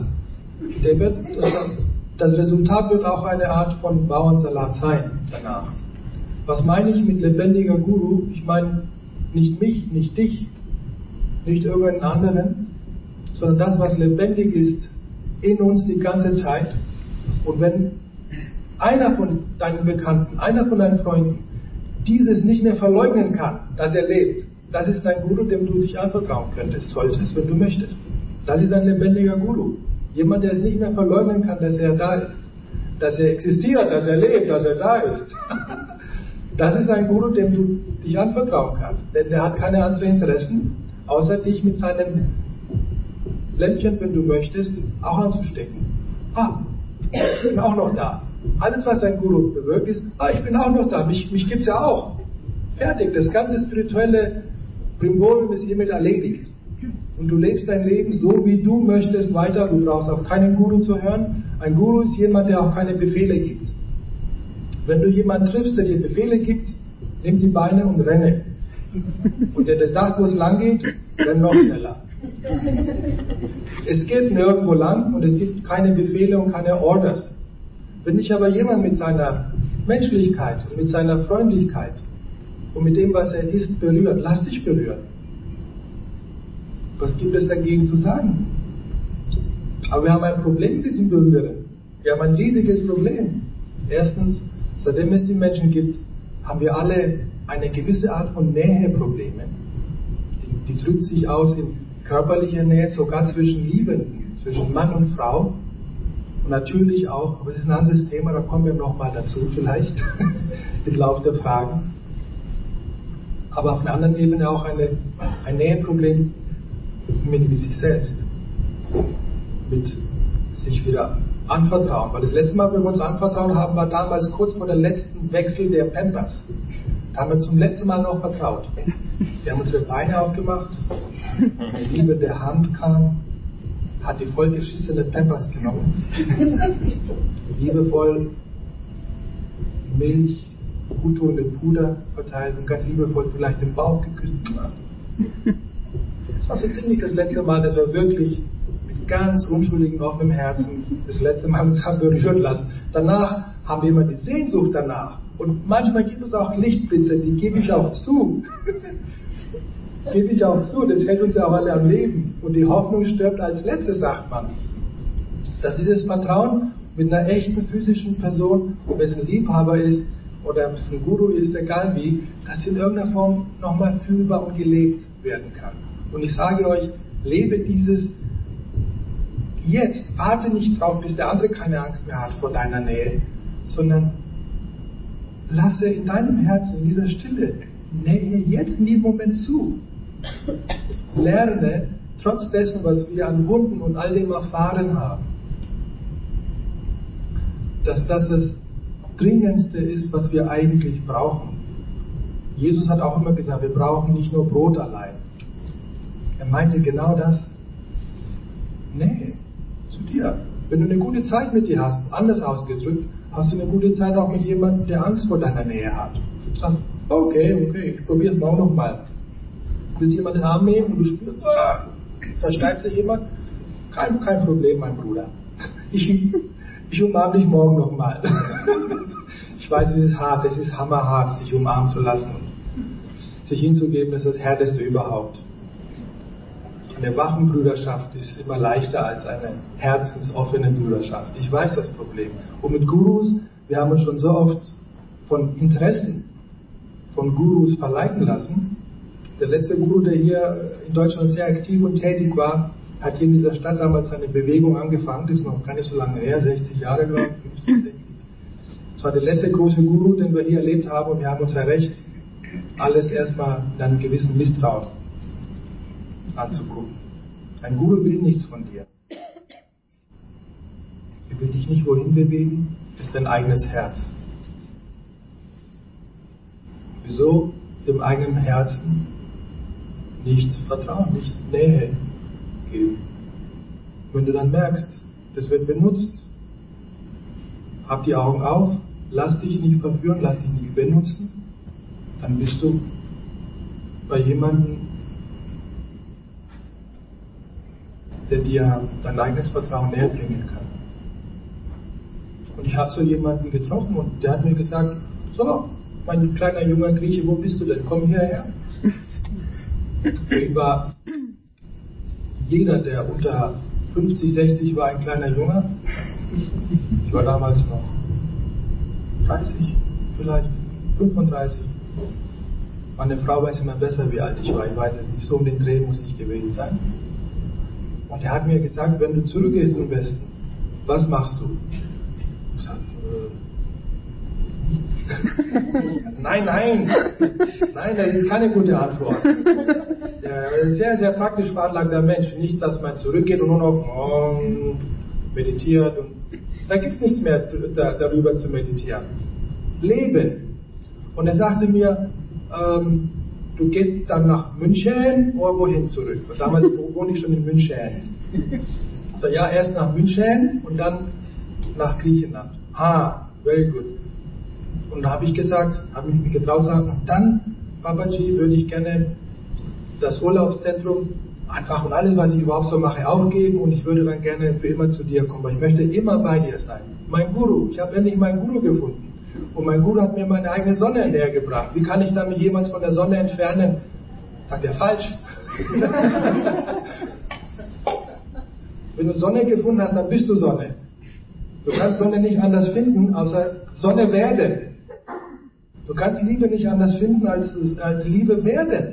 A: Das Resultat wird auch eine Art von Bauernsalat sein danach. Was meine ich mit lebendiger Guru? Ich meine nicht mich, nicht dich, nicht irgendeinen anderen, sondern das, was lebendig ist in uns die ganze Zeit. Und wenn einer von deinen Bekannten, einer von deinen Freunden dieses nicht mehr verleugnen kann, dass er lebt, das ist ein Guru, dem du dich anvertrauen könntest, solltest, wenn du möchtest. Das ist ein lebendiger Guru. Jemand, der es nicht mehr verleugnen kann, dass er da ist, dass er existiert, dass er lebt, dass er da ist. Das ist ein Guru, dem du dich anvertrauen kannst. Denn der hat keine anderen Interessen, außer dich mit seinem Lämpchen, wenn du möchtest, auch anzustecken. Ich bin auch noch da. Alles, was ein Guru bewirkt, ist, ich bin auch noch da, mich gibt's ja auch. Fertig, das ganze spirituelle Brimborium ist hiermit erledigt. Und du lebst dein Leben so, wie du möchtest, weiter. Du brauchst auf keinen Guru zu hören. Ein Guru ist jemand, der auch keine Befehle gibt. Wenn du jemanden triffst, der dir Befehle gibt, nimm die Beine und renne. Und der sagt, wo es lang geht, renn noch schneller. Es geht nirgendwo lang und es gibt keine Befehle und keine Orders. Wenn dich aber jemand mit seiner Menschlichkeit und mit seiner Freundlichkeit und mit dem, was er ist, berührt, lass dich berühren. Was gibt es dagegen zu sagen? Aber wir haben ein Problem mit diesem Berühren. Wir haben ein riesiges Problem. Erstens, seitdem es die Menschen gibt, haben wir alle eine gewisse Art von Näheproblemen. Die drückt sich aus in körperlicher Nähe, sogar zwischen Liebenden, zwischen Mann und Frau. Und natürlich auch, aber das ist ein anderes Thema, da kommen wir nochmal dazu vielleicht, im Laufe der Fragen. Aber auf einer anderen Ebene auch ein Näheproblem mit sich selbst. Mit sich wieder anvertrauen. Weil das letzte Mal, wenn wir uns anvertraut haben, war damals kurz vor dem letzten Wechsel der Pampers. Da haben wir zum letzten Mal noch vertraut. Wir haben unsere Beine aufgemacht, die Liebe der Hand kam, hat die vollgeschissene Pampers genommen, liebevoll Milch, guttunende Puder verteilt und ganz liebevoll vielleicht den Bauch geküsst. Das war so ziemlich das letzte Mal, dass wir wirklich mit ganz unschuldigen, offenem Herzen das letzte Mal uns haben berühren lassen. Danach haben wir immer die Sehnsucht danach. Und manchmal gibt es auch Lichtblitze, die gebe ich auch zu. Gebe ich auch zu, das hält uns ja auch alle am Leben. Und die Hoffnung stirbt als letztes, sagt man. Dass dieses Vertrauen mit einer echten physischen Person, ob es ein Liebhaber ist oder ob es ein Guru ist, egal wie, das in irgendeiner Form nochmal fühlbar und gelebt werden kann. Und ich sage euch, lebe dieses jetzt. Warte nicht drauf, bis der andere keine Angst mehr hat vor deiner Nähe, sondern lasse in deinem Herzen, in dieser Stille, Nähe jetzt in diesem Moment zu. Lerne, trotz dessen, was wir an Wunden und all dem erfahren haben, dass das Dringendste ist, was wir eigentlich brauchen. Jesus hat auch immer gesagt, wir brauchen nicht nur Brot allein. Er meinte genau das. Nähe zu dir. Wenn du eine gute Zeit mit dir hast, anders ausgedrückt, hast du eine gute Zeit auch mit jemandem, der Angst vor deiner Nähe hat. Sag, okay, ich probiere es morgen nochmal. Willst du jemanden in den Arm nehmen und du spürst, versteift sich jemand? Kein Problem, mein Bruder. Ich umarme dich morgen nochmal. Ich weiß, es ist hart, es ist hammerhart, sich umarmen zu lassen und sich hinzugeben, ist das Härteste überhaupt. Eine Wachenbrüderschaft ist immer leichter als eine herzensoffene Brüderschaft. Ich weiß das Problem. Und mit Gurus, wir haben uns schon so oft von Interessen von Gurus verleiten lassen. Der letzte Guru, der hier in Deutschland sehr aktiv und tätig war, hat hier in dieser Stadt damals eine Bewegung angefangen. Das ist noch gar nicht so lange her, 60 Jahre, glaube ich, 50, 60. Das war der letzte große Guru, den wir hier erlebt haben, und wir haben uns errecht, alles erstmal in einem gewissen Misstrauen anzugucken. Ein Guru will nichts von dir. Er will dich nicht wohin bewegen, das ist dein eigenes Herz. Wieso dem eigenen Herzen nicht Vertrauen, nicht Nähe geben? Wenn du dann merkst, das wird benutzt, hab die Augen auf, lass dich nicht verführen, lass dich nicht benutzen, dann bist du bei jemandem, der dir dein eigenes Vertrauen näher bringen kann. Und ich habe so jemanden getroffen und der hat mir gesagt, so, mein kleiner junger Grieche, wo bist du denn? Komm hierher. Für ihn war jeder, der unter 50, 60 war, ein kleiner Junge. Ich war damals noch 30, vielleicht 35. Meine Frau weiß immer besser, wie alt ich war. Ich weiß es nicht, so um den Dreh muss ich gewesen sein. Und er hat mir gesagt, wenn du zurückgehst zum Westen, was machst du? Ich sage, Nein, das ist keine gute Antwort. Ein sehr, sehr praktisch veranlagter Mensch. Nicht, dass man zurückgeht und nur noch meditiert. Und da gibt es nichts mehr darüber zu meditieren. Leben. Und er sagte mir, du gehst dann nach München oder wohin zurück? Und damals wohne ich schon in München. So, ja, erst nach München und dann nach Griechenland. Very good. Und da habe ich gesagt, habe ich mich getraut zu sagen, und dann, Babaji, würde ich gerne das Urlaubszentrum einfach und alles, was ich überhaupt so mache, aufgeben und ich würde dann gerne für immer zu dir kommen, weil ich möchte immer bei dir sein. Mein Guru, ich habe endlich meinen Guru gefunden und mein Guru hat mir meine eigene Sonne näher gebracht. Wie kann ich dann mich jemals von der Sonne entfernen? Sagt er, falsch. Wenn du Sonne gefunden hast, dann bist du Sonne. Du kannst Sonne nicht anders finden, außer Sonne werden. Du kannst Liebe nicht anders finden, als Liebe werden.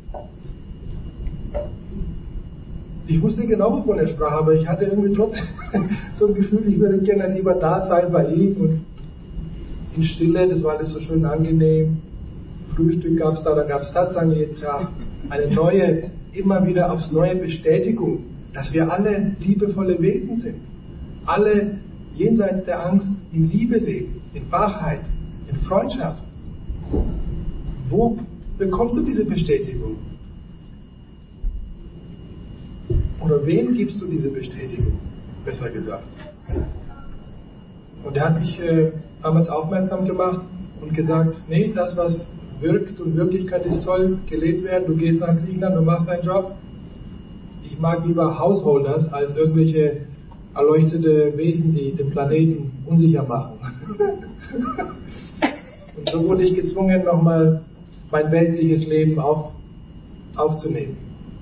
A: Ich wusste genau, wovon er sprach, aber ich hatte irgendwie trotzdem so ein Gefühl, ich würde gerne lieber da sein bei ihm und in Stille, das war alles so schön angenehm. Frühstück gab es da, dann gab es Satsang jeden Tag. Eine neue, immer wieder aufs neue Bestätigung, dass wir alle liebevolle Wesen sind. Alle jenseits der Angst in Liebe leben, in Wahrheit, in Freundschaft. Wo bekommst du diese Bestätigung? Oder wem gibst du diese Bestätigung? Besser gesagt. Und er hat mich damals aufmerksam gemacht und gesagt, nee, das was wirkt und Wirklichkeit ist, soll gelebt werden. Du gehst nach Griechenland, du machst deinen Job. Ich mag lieber Householders als irgendwelche erleuchtete Wesen, die den Planeten unsicher machen. Und so wurde ich gezwungen, nochmal mein weltliches Leben aufzunehmen.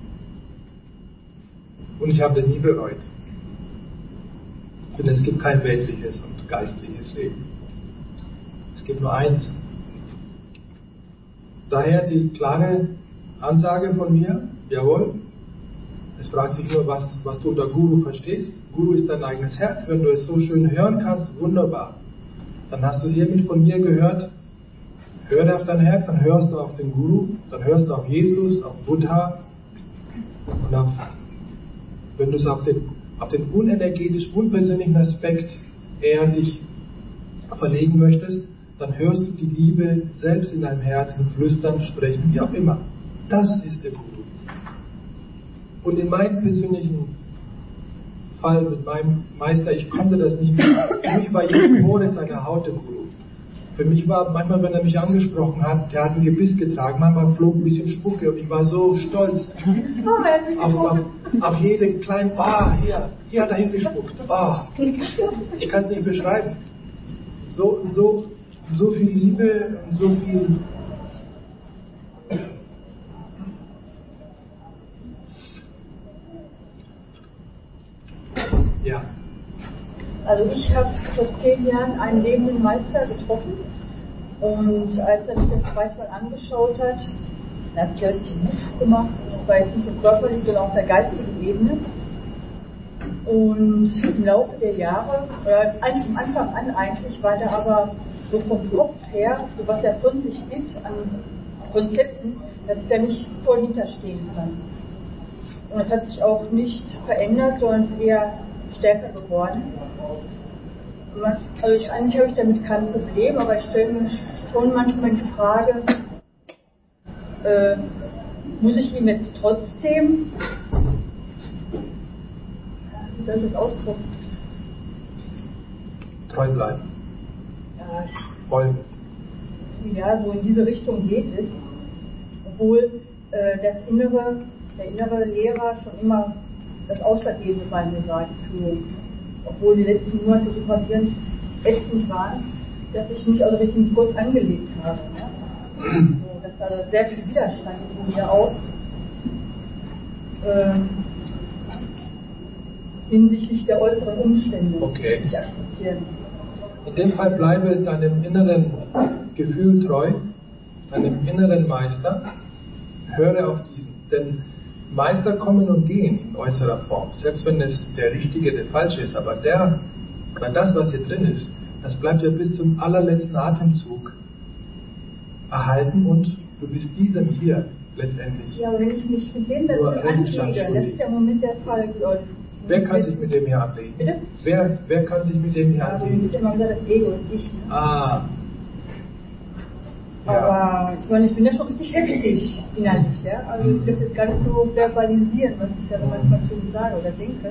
A: Und ich habe das nie bereut. Denn es gibt kein weltliches und geistliches Leben. Es gibt nur eins. Daher die klare Ansage von mir, jawohl, es fragt sich nur, was du unter Guru verstehst. Guru ist dein eigenes Herz. Wenn du es so schön hören kannst, wunderbar. Dann hast du es hiermit von mir gehört. Höre auf dein Herz, dann hörst du auf den Guru, dann hörst du auf Jesus, auf Buddha und wenn du es auf den unenergetisch, unpersönlichen Aspekt eher dich verlegen möchtest, dann hörst du die Liebe selbst in deinem Herzen flüstern, sprechen, wie auch immer. Das ist der Guru. Und in meinem persönlichen Fall mit meinem Meister, ich konnte das nicht mehr. Für mich war jede Pore seiner Haut der Guru. Für mich war manchmal, wenn er mich angesprochen hat, der hat ein Gebiss getragen, manchmal flog ein bisschen Spucke und ich war so stolz auf jeden kleinen, hier hat er hingespuckt, ich kann es nicht beschreiben. So viel Liebe und so viel ja.
C: Also ich habe vor 10 Jahren einen lebenden Meister getroffen und als er mich das zweite Mal angeschaut hat, hat sich richtig Lust gemacht. Das war jetzt nicht nur körperlich, sondern auch auf der geistigen Ebene. Und im Laufe der Jahre, oder eigentlich am Anfang an eigentlich, war der aber so vom Kopf her, so was er von sich gibt an Konzepten, dass ich da nicht voll hinterstehen kann. Und es hat sich auch nicht verändert, sondern es ist eher stärker geworden. Also eigentlich habe ich damit kein Problem, aber ich stelle mir schon manchmal die Frage, muss ich ihm jetzt trotzdem, wie soll ich das ausdrücken?
A: Treu bleiben.
C: Ja,
A: Folgen.
C: Ja, so in diese Richtung geht es, obwohl der innere Lehrer schon immer das Ausschlaggebende bei mir war, obwohl die letzten Monate so gravierend ätzend waren, dass ich mich also richtig mit Gott angelegt habe. Ne? So, dass da sehr viel Widerstand in mir auch hinsichtlich der äußeren Umstände nicht akzeptieren.
A: In dem Fall bleibe deinem inneren Gefühl treu, deinem inneren Meister, höre auf diesen, denn Meister kommen und gehen in äußerer Form, selbst wenn es der Richtige, der Falsche ist, aber das, was hier drin ist, das bleibt ja bis zum allerletzten Atemzug erhalten und du bist diesem hier letztendlich.
C: Ja, aber wenn ich mich mit dem dann anlege, das ist ja im Moment der Fall.
A: Wer kann sich mit dem hier anlegen?
C: Bitte?
A: Wer kann sich mit dem hier anlegen?
C: Ja, immer wieder das Ego ist ich. Ne?
A: Ja.
C: Aber ich meine, ich bin ja schon richtig heftig innerlich, ja. Also ich will das jetzt gar nicht so verbalisieren, was ich ja manchmal schon sage oder denke.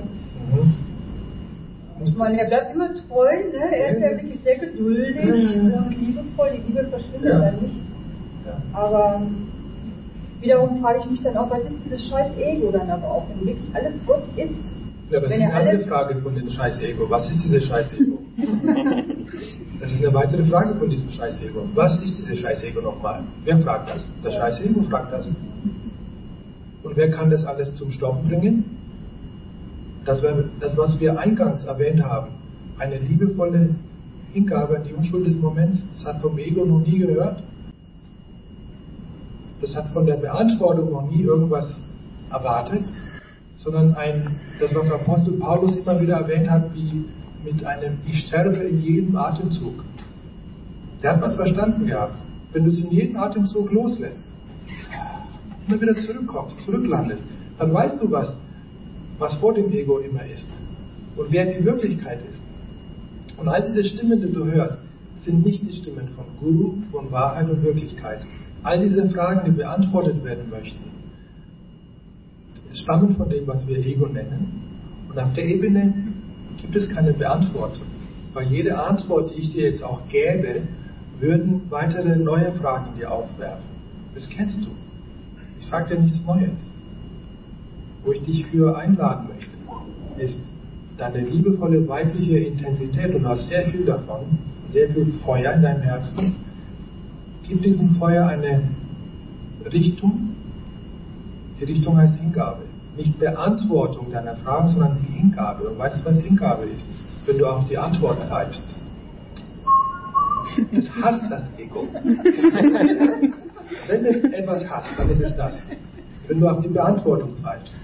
C: Ich meine, er bleibt immer treu, ne? Er ist ja wirklich sehr geduldig und liebevoll. Die Liebe verschwindet ja nicht. Aber wiederum frage ich mich dann auch, was ist dieses scheiß Ego dann aber auch, wenn wirklich alles Gott ist?
A: Ja, das ist eine andere Frage von dem scheiß Ego. Was ist dieses scheiß Ego? Das ist eine weitere Frage von diesem scheiß Ego. Was ist dieses scheiß Ego nochmal? Wer fragt das? Das scheiß Ego fragt das. Und wer kann das alles zum Stoppen bringen? Das, was wir eingangs erwähnt haben, eine liebevolle Hingabe an die Unschuld des Moments, das hat vom Ego noch nie gehört. Das hat von der Beantwortung noch nie irgendwas erwartet, sondern das, was Apostel Paulus immer wieder erwähnt hat, wie mit einem Ich sterbe in jedem Atemzug. Der hat was verstanden gehabt. Wenn du es in jedem Atemzug loslässt, immer wieder zurückkommst, zurücklandest, dann weißt du, was vor dem Ego immer ist und wer die Wirklichkeit ist. Und all diese Stimmen, die du hörst, sind nicht die Stimmen von Guru, von Wahrheit und Wirklichkeit. All diese Fragen, die beantwortet werden möchten, stammen von dem, was wir Ego nennen. Und auf der Ebene gibt es keine Beantwortung. Weil jede Antwort, die ich dir jetzt auch gäbe, würden weitere neue Fragen dir aufwerfen. Das kennst du. Ich sage dir nichts Neues. Wo ich dich für einladen möchte, ist deine liebevolle weibliche Intensität, und du hast sehr viel davon, sehr viel Feuer in deinem Herzen. Gib diesem Feuer eine Richtung. Die Richtung heißt Hingabe. Nicht Beantwortung deiner Fragen, sondern die Hingabe. Und weißt du, was Hingabe ist? Wenn du auf die Antwort pfeifst. Es hasst das Ego. Wenn es etwas hasst, dann ist es das. Wenn du auf die Beantwortung pfeifst.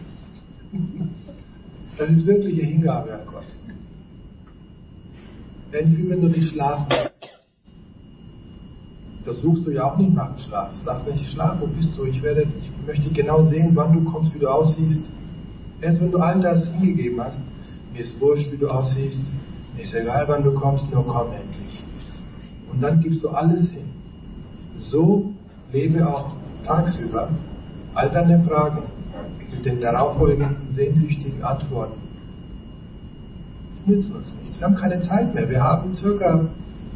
A: Das ist wirkliche Hingabe an Gott. Denn wie wenn du nicht schlafen willst. Das suchst du ja auch nicht nach dem Schlaf. Du sagst nicht, schlaf, wo bist du? Ich möchte genau sehen, wann du kommst, wie du aussiehst. Erst wenn du all das hingegeben hast, mir ist wurscht, wie du aussiehst, mir ist egal, wann du kommst, nur komm endlich. Und dann gibst du alles hin. So lebe auch tagsüber all deine Fragen mit den darauffolgenden sehnsüchtigen Antworten. Die nützen uns nichts. Wir haben keine Zeit mehr. Wir haben circa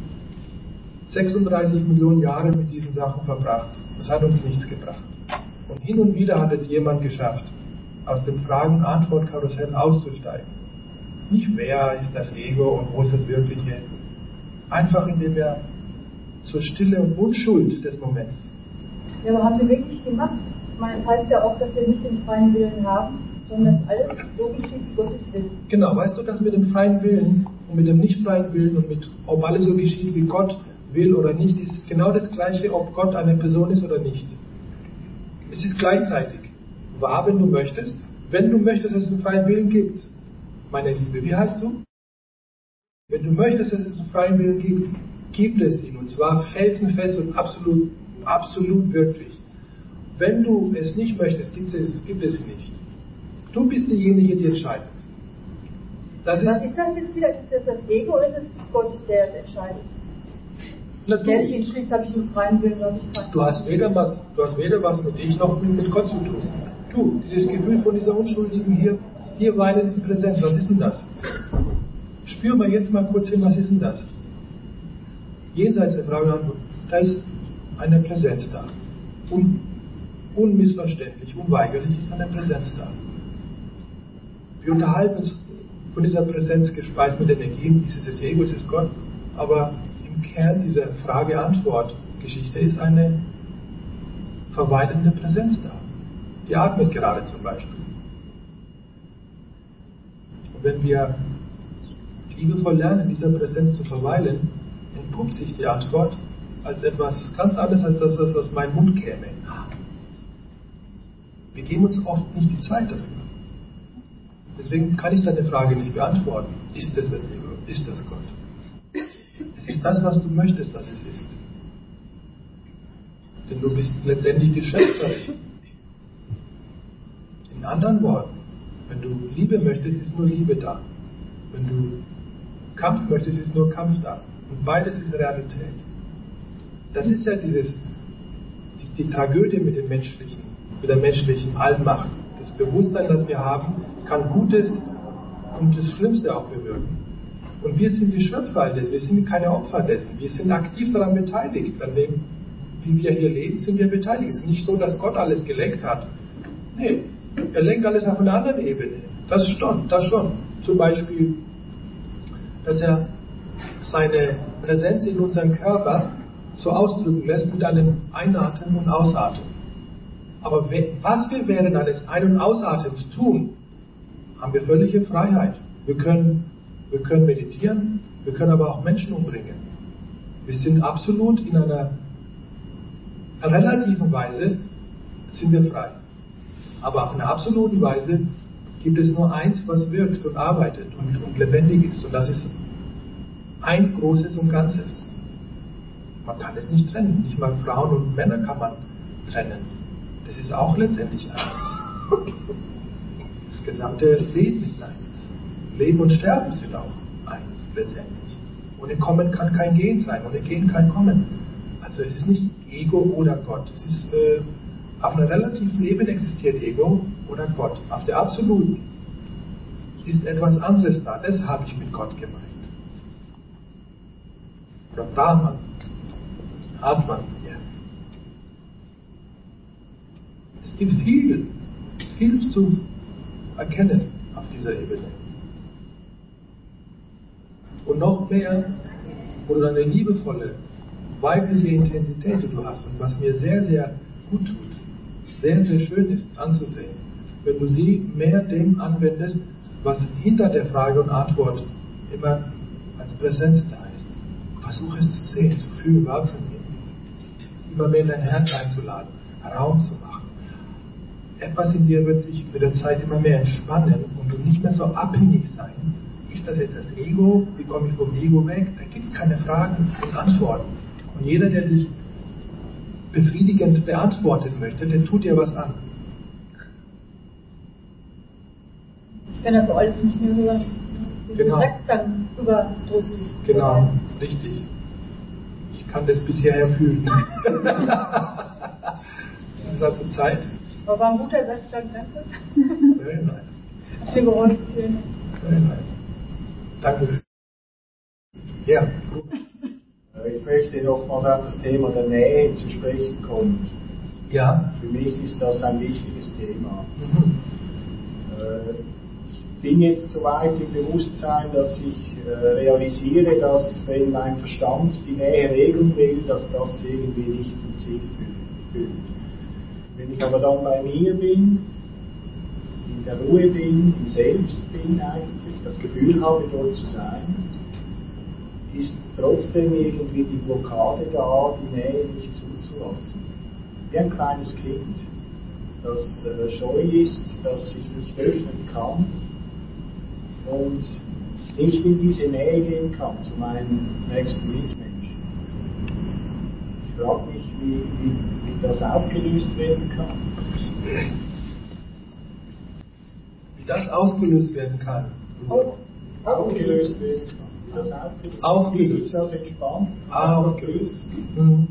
A: 36 Millionen Jahre mit diesen Sachen verbracht. Das hat uns nichts gebracht. Und hin und wieder hat es jemand geschafft, aus dem Fragen-Antwort-Karussell auszusteigen. Nicht wer ist das Ego und wo ist das Wirkliche. Einfach indem er zur Stille und Unschuld des Moments.
C: Ja, aber haben wir wirklich gemacht? Ich meine, es heißt ja auch, dass wir nicht den freien Willen haben, sondern dass alles so geschieht, wie Gottes Willen.
A: Genau, weißt du, dass mit dem freien Willen und mit dem nicht freien Willen und mit, ob alles so geschieht, wie Gott will oder nicht, ist genau das Gleiche, ob Gott eine Person ist oder nicht. Es ist gleichzeitig wahr, wenn du möchtest, dass es einen freien Willen gibt. Meine Liebe, wie heißt du? Wenn du möchtest, dass es einen freien Willen gibt, gibt es ihn, und zwar felsenfest und absolut wirklich. Wenn du es nicht möchtest, gibt es ihn nicht. Du bist diejenige, die entscheidet.
C: Was ist das jetzt wieder? Ist das Ego oder ist es Gott, der entscheidet?
A: Na, du.
C: Der dich entschließt, habe ich einen freien Willen, habe ich keinen.
A: Du hast weder was mit dich noch mit Gott zu tun. Du, dieses Gefühl von dieser unschuldigen hier weilenden Präsenz, was ist denn das? Spür mal jetzt mal kurz hin, was ist denn das? Jenseits der Frage und Antwort, da ist eine Präsenz da. Unmissverständlich, unweigerlich ist eine Präsenz da. Wir unterhalten uns von dieser Präsenz gespeist mit Energien, ist es das Ego, ist es Gott, aber im Kern dieser Frage-Antwort-Geschichte ist eine verweilende Präsenz da. Die atmet gerade zum Beispiel. Und wenn wir liebevoll lernen, in dieser Präsenz zu verweilen, entpuppt sich die Antwort als etwas ganz anderes, als das, was aus meinem Mund käme. Wir geben uns oft nicht die Zeit dafür. Deswegen kann ich deine Frage nicht beantworten. Ist es das Ego? Ist das Gott? Es ist das, was du möchtest, dass es ist. Denn du bist letztendlich die Schöpferin. In anderen Worten, wenn du Liebe möchtest, ist nur Liebe da. Wenn du Kampf möchtest, ist nur Kampf da. Und beides ist Realität. Das ist ja die Tragödie mit der menschlichen Allmacht. Das Bewusstsein, das wir haben, kann Gutes und das Schlimmste auch bewirken. Und wir sind die Schöpfer all dessen, wir sind keine Opfer dessen. Wir sind aktiv daran beteiligt, an dem, wie wir hier leben, sind wir beteiligt. Es ist nicht so, dass Gott alles gelenkt hat. Nee, er lenkt alles auf einer anderen Ebene. Das schon. Zum Beispiel, dass er seine Präsenz in unserem Körper so ausdrücken lässt mit einem Einatmen und Ausatmen. Aber was wir während eines Ein- und Ausatems tun, haben wir völlige Freiheit. Wir können meditieren, wir können aber auch Menschen umbringen. Wir sind absolut in einer relativen Weise sind wir frei. Aber auf einer absoluten Weise gibt es nur eins, was wirkt und arbeitet und lebendig ist. Und das ist ein Großes und Ganzes. Man kann es nicht trennen. Nicht mal Frauen und Männer kann man trennen. Das ist auch letztendlich eins. Das gesamte Leben ist eins. Leben und Sterben sind auch eins, letztendlich. Ohne Kommen kann kein Gehen sein, ohne Gehen kein Kommen. Also es ist nicht Ego oder Gott. Es ist, auf einer relativen Ebene existiert Ego oder Gott. Auf der absoluten ist etwas anderes da. Das habe ich mit Gott gemeint. Oder Brahman, Atman. Ja. Es gibt viel zu erkennen auf dieser Ebene. Und noch mehr, wo du eine liebevolle, weibliche Intensität, die du hast und was mir sehr, sehr gut tut, sehr, sehr schön ist anzusehen, wenn du sie mehr dem anwendest, was hinter der Frage und Antwort immer als Präsenz da ist. Versuche es zu sehen, zu fühlen, wahrzunehmen. Immer mehr in dein Herz einzuladen, Raum zu machen. Etwas in dir wird sich mit der Zeit immer mehr entspannen und du nicht mehr so abhängig sein. Ist das jetzt das Ego? Wie komme ich vom Ego weg? Da gibt es keine Fragen und Antworten. Und jeder, der dich befriedigend beantworten möchte, der tut dir was an.
C: Ich kann das so alles nicht mehr hören.
A: Genau.
C: Dann überdrüssig.
A: Genau, richtig. Ich kann das bisher fühlen. Das ist also Zeit.
C: Aber war ein guter Satz, danke.
A: Very nice.
C: Hast du geholfen? Schön.
A: Very nice. Danke. Ja, gut.
D: Ich möchte nochmals auf das Thema der Nähe zu sprechen kommen.
A: Ja.
D: Für mich ist das ein wichtiges Thema.
A: Mhm.
D: Ich bin jetzt so weit im Bewusstsein, dass ich realisiere, dass wenn mein Verstand die Nähe regeln will, dass das irgendwie nicht zum Ziel führt. Wenn ich aber dann bei mir bin, in der Ruhe bin, im Selbst bin eigentlich, das Gefühl habe, dort zu sein, ist trotzdem irgendwie die Blockade da, die Nähe nicht zuzulassen. Wie ein kleines Kind, das scheu ist, das sich nicht öffnen kann und nicht in diese Nähe gehen kann zu meinen nächsten Mitmenschen. Ich frage mich, wie das aufgelöst werden kann.
A: Wie das ausgelöst werden kann.
D: Aufgelöst werden kann. Wie das aufgelöst. Wie sich das entspannt.
A: Aufgelöst. Mhm.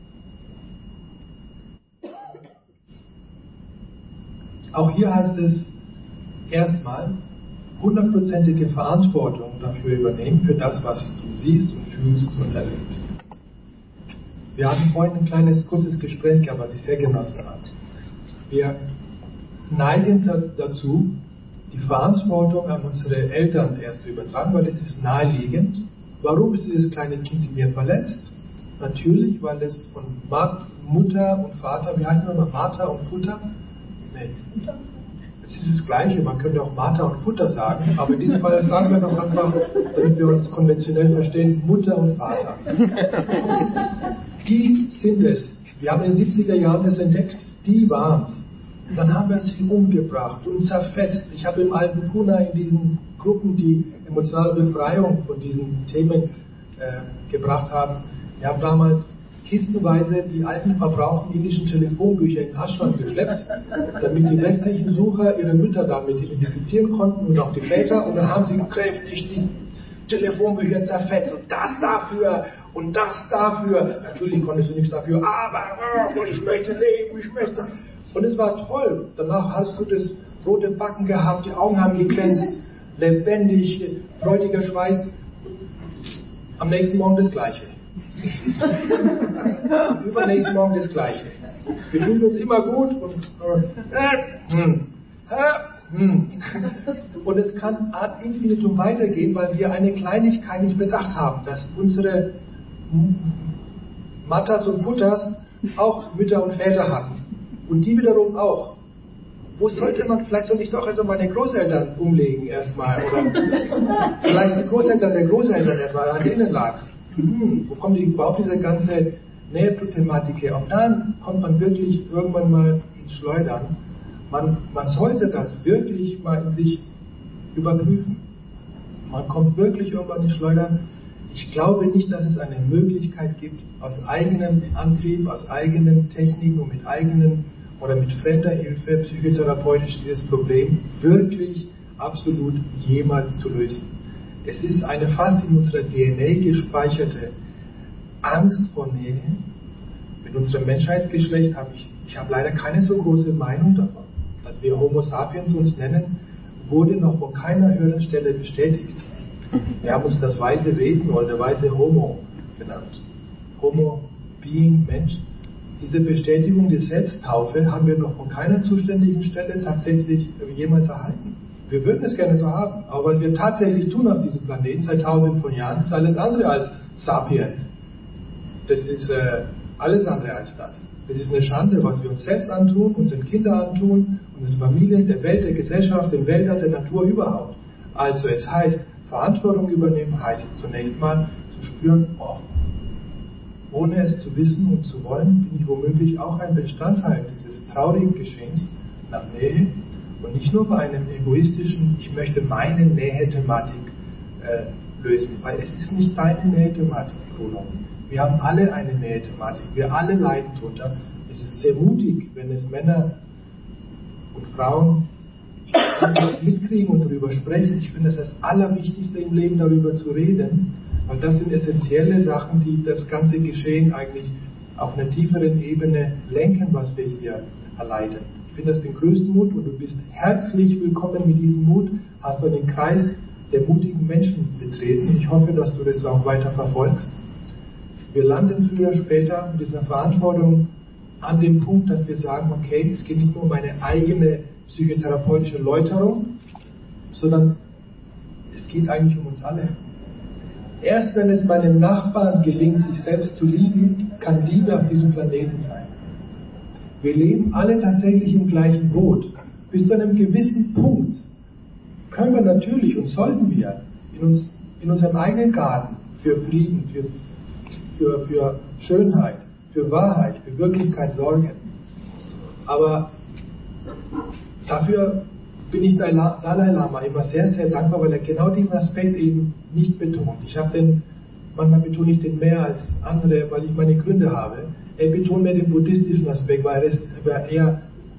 A: Auch hier heißt es erstmal 100%ige Verantwortung dafür übernehmen, für das, was du siehst und fühlst und erlebst. Wir hatten vorhin ein kleines, kurzes Gespräch gehabt, was ich sehr genossen habe. Wir neigen dazu, die Verantwortung an unsere Eltern erst zu übertragen, weil es ist naheliegend. Warum ist dieses kleine Kind in mir verletzt? Natürlich, weil es von Mutter und Vater, wie heißt es nochmal, Vater und Futter? Nee. Es ist das Gleiche, man könnte auch Vater und Futter sagen, aber in diesem Fall sagen wir doch einfach, damit wir uns konventionell verstehen, Mutter und Vater. Die sind es. Wir haben in den 70er Jahren das entdeckt, die waren es. Und dann haben wir sie umgebracht und zerfetzt. Ich habe im alten Puna in diesen Gruppen, die emotionale Befreiung von diesen Themen gebracht haben. Wir haben damals kistenweise die alten verbrauchten indischen Telefonbücher in Ashram geschleppt, damit die westlichen Sucher ihre Mütter damit identifizieren konnten und auch die Väter. Und dann haben sie kräftig die Telefonbücher zerfetzt. Und das dafür und das dafür. Natürlich konntest du nichts dafür, aber ich möchte leben, ich möchte. Und es war toll. Danach hast du das rote Backen gehabt, die Augen haben geglänzt, lebendig, freudiger Schweiß. Am nächsten Morgen das Gleiche. Übernächsten Morgen das Gleiche. Wir fühlen uns immer gut und es kann ad infinitum weitergehen, weil wir eine Kleinigkeit nicht bedacht haben, dass unsere Mattas und Futtas auch Mütter und Väter hatten. Und die wiederum auch. Wo sollte man, vielleicht sollte ich doch also meine Großeltern umlegen erstmal, oder vielleicht die Großeltern der Großeltern erstmal, an denen lag's. Wo kommt überhaupt diese ganze Nähthematik her? Und dann kommt man wirklich irgendwann mal ins Schleudern. Man sollte das wirklich mal in sich überprüfen. Man kommt wirklich irgendwann ins Schleudern. Ich glaube nicht, dass es eine Möglichkeit gibt, aus eigenem Antrieb, aus eigenen Techniken und mit eigenen oder mit fremder Hilfe psychotherapeutisch dieses Problem wirklich absolut jemals zu lösen. Es ist eine fast in unserer DNA gespeicherte Angst vor Nähe. Mit unserem Menschheitsgeschlecht habe ich habe leider keine so große Meinung davon. Dass wir Homo sapiens uns nennen, wurde noch von keiner höheren Stelle bestätigt. Wir haben uns das weiße Wesen oder der weiße Homo genannt. Homo, Being, Mensch. Diese Bestätigung der Selbsttaufe haben wir noch von keiner zuständigen Stelle tatsächlich jemals erhalten. Wir würden es gerne so haben, aber was wir tatsächlich tun auf diesem Planeten seit tausenden von Jahren, ist alles andere als Sapiens. Das ist alles andere als das. Es ist eine Schande, was wir uns selbst antun, unseren Kindern antun, unseren Familien, der Welt, der Gesellschaft, den Wäldern, der Natur überhaupt. Also es heißt, Verantwortung übernehmen heißt zunächst mal zu spüren, ohne es zu wissen und zu wollen, bin ich womöglich auch ein Bestandteil dieses traurigen Geschehens nach Nähe und nicht nur bei einem egoistischen, ich möchte meine Nähe-Thematik lösen, weil es ist nicht deine Nähe-Thematik, Bruno. Wir haben alle eine Nähe-Thematik, wir alle leiden drunter. Es ist sehr mutig, wenn es Männer und Frauen mitkriegen und darüber sprechen. Ich finde, das Allerwichtigste im Leben, darüber zu reden, weil das sind essentielle Sachen, die das ganze Geschehen eigentlich auf einer tieferen Ebene lenken, was wir hier erleiden. Ich finde das den größten Mut und du bist herzlich willkommen mit diesem Mut, hast du den Kreis der mutigen Menschen betreten und ich hoffe, dass du das auch weiter verfolgst. Wir landen früher oder später mit dieser Verantwortung an dem Punkt, dass wir sagen, okay, es geht nicht nur um meine eigene psychotherapeutische Läuterung, sondern es geht eigentlich um uns alle. Erst wenn es meinem Nachbarn gelingt, sich selbst zu lieben, kann Liebe auf diesem Planeten sein. Wir leben alle tatsächlich im gleichen Boot. Bis zu einem gewissen Punkt können wir natürlich und sollten wir in unserem eigenen Garten für Frieden, für Schönheit, für Wahrheit, für Wirklichkeit sorgen. Aber dafür bin ich Dalai Lama immer sehr, sehr dankbar, weil er genau diesen Aspekt eben nicht betont. Manchmal betone ich den mehr als andere, weil ich meine Gründe habe. Er betont mehr den buddhistischen Aspekt, weil er eher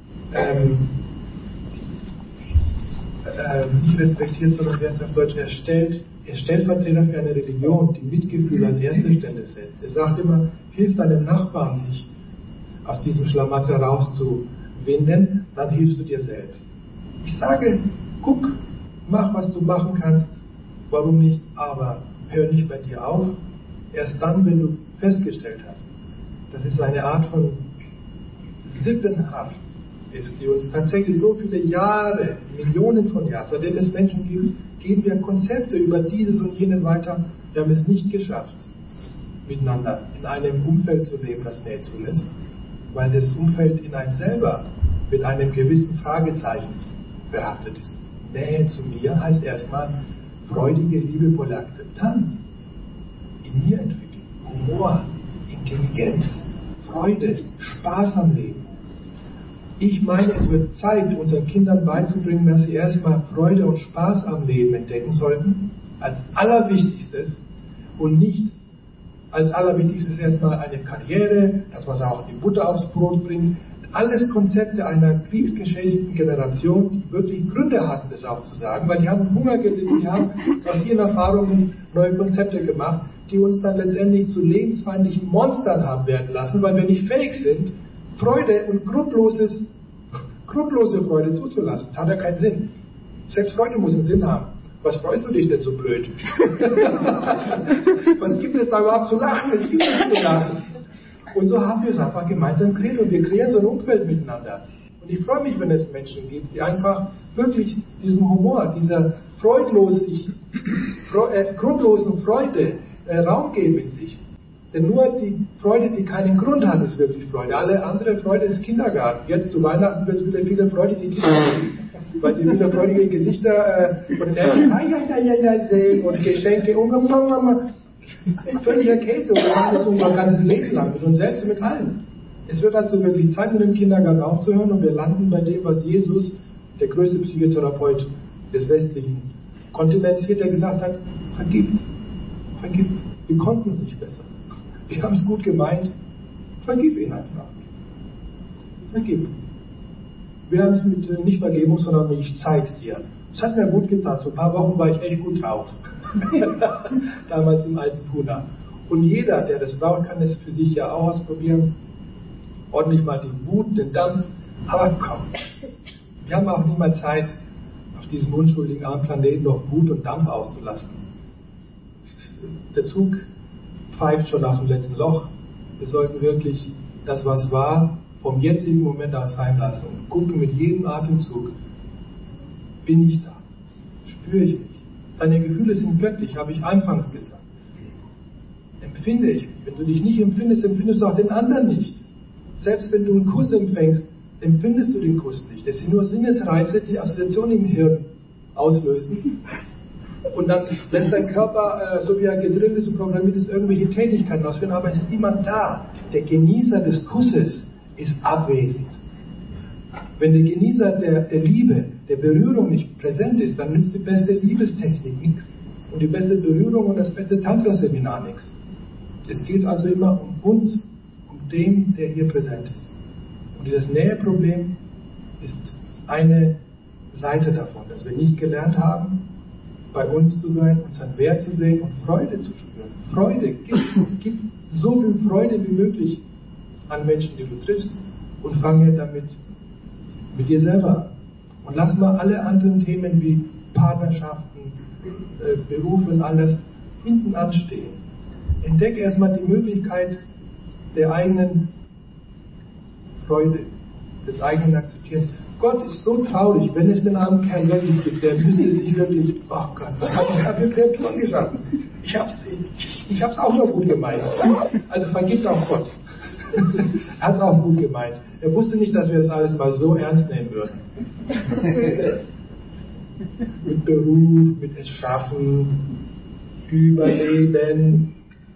A: nicht respektiert, sondern er ist auf Deutsch, er Stellvertreter für eine Religion, die Mitgefühl an erste Stelle setzt. Er sagt immer, hilf deinem Nachbarn, sich aus diesem Schlamassel rauszuwinden, dann hilfst du dir selbst. Ich sage, guck, mach, was du machen kannst, warum nicht, aber hör nicht bei dir auf, erst dann, wenn du festgestellt hast, dass es eine Art von Sippenhaft ist, die uns tatsächlich so viele Jahre, Millionen von Jahren, seitdem es Menschen gibt, geben wir Konzepte über dieses und jenes weiter. Wir haben es nicht geschafft, miteinander in einem Umfeld zu leben, das Nähe zulässt, weil das Umfeld in einem selber mit einem gewissen Fragezeichen behaftet ist. Nähe zu mir heißt erstmal freudige, liebevolle Akzeptanz in mir entwickeln, Humor, Intelligenz, Freude, Spaß am Leben. Ich meine, es wird Zeit, unseren Kindern beizubringen, dass sie erstmal Freude und Spaß am Leben entdecken sollten, als Allerwichtigstes und nicht als Allerwichtigstes erstmal eine Karriere, dass man auch die Butter aufs Brot bringt. Alles Konzepte einer kriegsgeschädigten Generation, die wirklich Gründe hatten, das auch zu sagen, weil die haben Hunger gelitten, die haben aus ihren Erfahrungen neue Konzepte gemacht, die uns dann letztendlich zu lebensfeindlichen Monstern haben werden lassen, weil wir nicht fähig sind, Freude und grundlose Freude zuzulassen. Das hat ja keinen Sinn. Selbst Freude muss einen Sinn haben. Was freust du dich denn so blöd? Was gibt es da überhaupt zu lachen? Es gibt nichts zu lachen. Und so haben wir es einfach gemeinsam kreiert und wir kreieren so eine Umwelt miteinander. Und ich freue mich, wenn es Menschen gibt, die einfach wirklich diesem Humor, dieser grundlosen Freude Raum geben in sich. Denn nur die Freude, die keinen Grund hat, ist wirklich Freude. Alle andere Freude ist Kindergarten. Jetzt zu Weihnachten wird es wieder viele Freude, die Kinder haben, weil sie wieder freudige Gesichter von den Eltern sehen und Geschenke und völliger Käse. Und wir machen das unser ganzes Leben lang, mit uns selbst und mit allen. Es wird also wirklich Zeit, mit dem Kindergarten aufzuhören und wir landen bei dem, was Jesus, der größte Psychotherapeut des westlichen Kontinents hier, der gesagt hat, vergibt. Vergibt. Wir konnten es nicht besser. Wir haben es gut gemeint. Vergib ihn einfach. Vergib. Wir haben es mit nicht Vergebung, sondern mit ich zeig's dir. Das hat mir gut getan. So ein paar Wochen war ich echt gut drauf. Damals im alten Puna. Und jeder, der das braucht, kann es für sich ja auch ausprobieren. Ordentlich mal die Wut, den Dampf. Aber komm. Wir haben auch nie mal Zeit, auf diesem unschuldigen armen Planeten noch Wut und Dampf auszulassen. Der Zug pfeift schon aus dem letzten Loch. Wir sollten wirklich das, was war, vom jetzigen Moment aus sein lassen und gucken mit jedem Atemzug, bin ich da? Spüre ich mich? Deine Gefühle sind göttlich, habe ich anfangs gesagt. Empfinde ich mich? Wenn du dich nicht empfindest, empfindest du auch den anderen nicht. Selbst wenn du einen Kuss empfängst, empfindest du den Kuss nicht. Das sind nur Sinnesreize, die Assoziationen im Hirn auslösen. Und dann lässt dein Körper, so wie er gedrillt ist und programmiert ist, irgendwelche Tätigkeiten ausführen, aber es ist niemand da. Der Genießer des Kusses ist abwesend. Wenn der Genießer der Liebe, der Berührung nicht präsent ist, dann nützt die beste Liebestechnik nichts. Und die beste Berührung und das beste Tantra-Seminar nichts. Es geht also immer um uns, um den, der hier präsent ist. Und dieses Näheproblem ist eine Seite davon, dass wir nicht gelernt haben, bei uns zu sein, unseren Wert zu sehen und Freude zu spüren. Freude, gib so viel Freude wie möglich an Menschen, die du triffst und fange damit mit dir selber an. Und lass mal alle anderen Themen wie Partnerschaften, Berufe und alles hinten anstehen. Entdecke erstmal die Möglichkeit der eigenen Freude, des eigenen Akzeptieren. Gott ist so traurig, wenn es den armen Kerl wirklich gibt, der müsste sich wirklich, oh Gott, was habe ich da für Kreaturen geschaffen? Ich hab's auch noch gut gemeint. Also vergibt auch Gott. Er hat es auch gut gemeint. Er wusste nicht, dass wir das alles mal so ernst nehmen würden. Mit Beruf, mit es schaffen, überleben.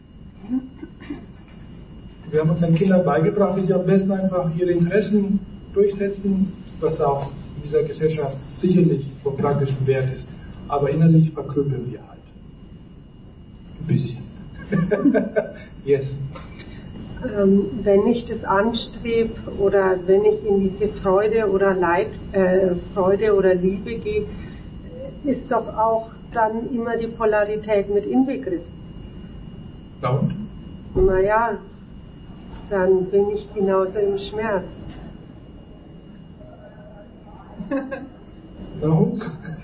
A: Wir haben unseren Kindern beigebracht, wie sie am besten einfach ihre Interessen durchsetzen, was auch in dieser Gesellschaft sicherlich von praktischem Wert ist. Aber innerlich verkrüppeln wir halt. Ein bisschen. Yes.
E: Wenn ich das anstrebe oder wenn ich in diese Freude oder Freude oder Liebe gehe, ist doch auch dann immer die Polarität mit inbegriffen.
A: Na und?
E: Naja, dann bin ich genauso im Schmerz.
A: Na und?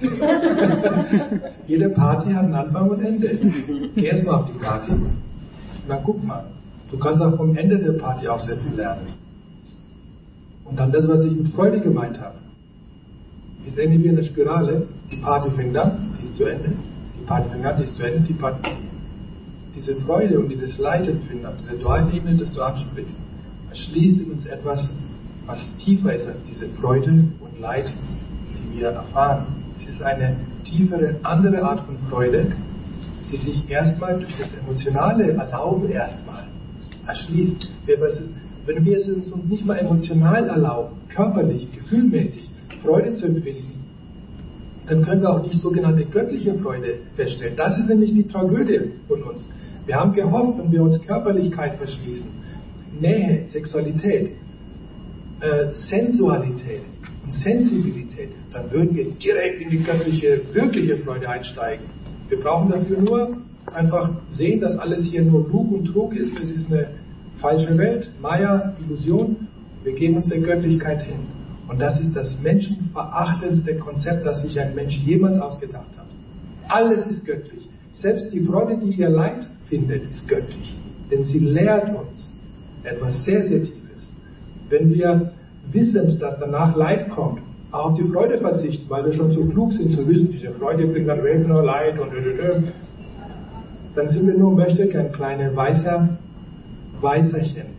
A: Jede Party hat einen Anfang und Ende. Geh erst mal auf die Party und dann guck mal. Du kannst auch vom Ende der Party auch sehr viel lernen. Und dann das, was ich mit Freude gemeint habe. Ist ähnlich wie eine Spirale. Die Party fängt an, die ist zu Ende. Die Party fängt an, die ist zu Ende. Die Party. Diese Freude und dieses Leidempfinden auf dieser dualen Ebene, das du ansprichst, erschließt in uns etwas, was tiefer ist als diese Freude und Leid, die wir erfahren. Es ist eine tiefere, andere Art von Freude, die sich erstmal durch das emotionale Erlauben erstmal erschließt. Wenn wir es uns nicht mal emotional erlauben, körperlich, gefühlmäßig Freude zu empfinden, dann können wir auch nicht sogenannte göttliche Freude feststellen. Das ist nämlich die Tragödie von uns. Wir haben gehofft, wenn wir uns Körperlichkeit verschließen, Nähe, Sexualität, Sensualität und Sensibilität, dann würden wir direkt in die göttliche, wirkliche Freude einsteigen. Wir brauchen dafür nur einfach sehen, dass alles hier nur Lug und Trug ist. Es ist eine falsche Welt, Maya, Illusion. Wir geben uns der Göttlichkeit hin. Und das ist das menschenverachtendste Konzept, das sich ein Mensch jemals ausgedacht hat. Alles ist göttlich. Selbst die Freude, die ihr Leid findet, ist göttlich. Denn sie lehrt uns etwas sehr, sehr Tiefes. Wenn wir wissend, dass danach Leid kommt, auch auf die Freude verzichten, weil wir schon so klug sind zu wissen, diese Freude bringt dann nur Leid und dann sind wir nur möchtegern kleine Weißerchen.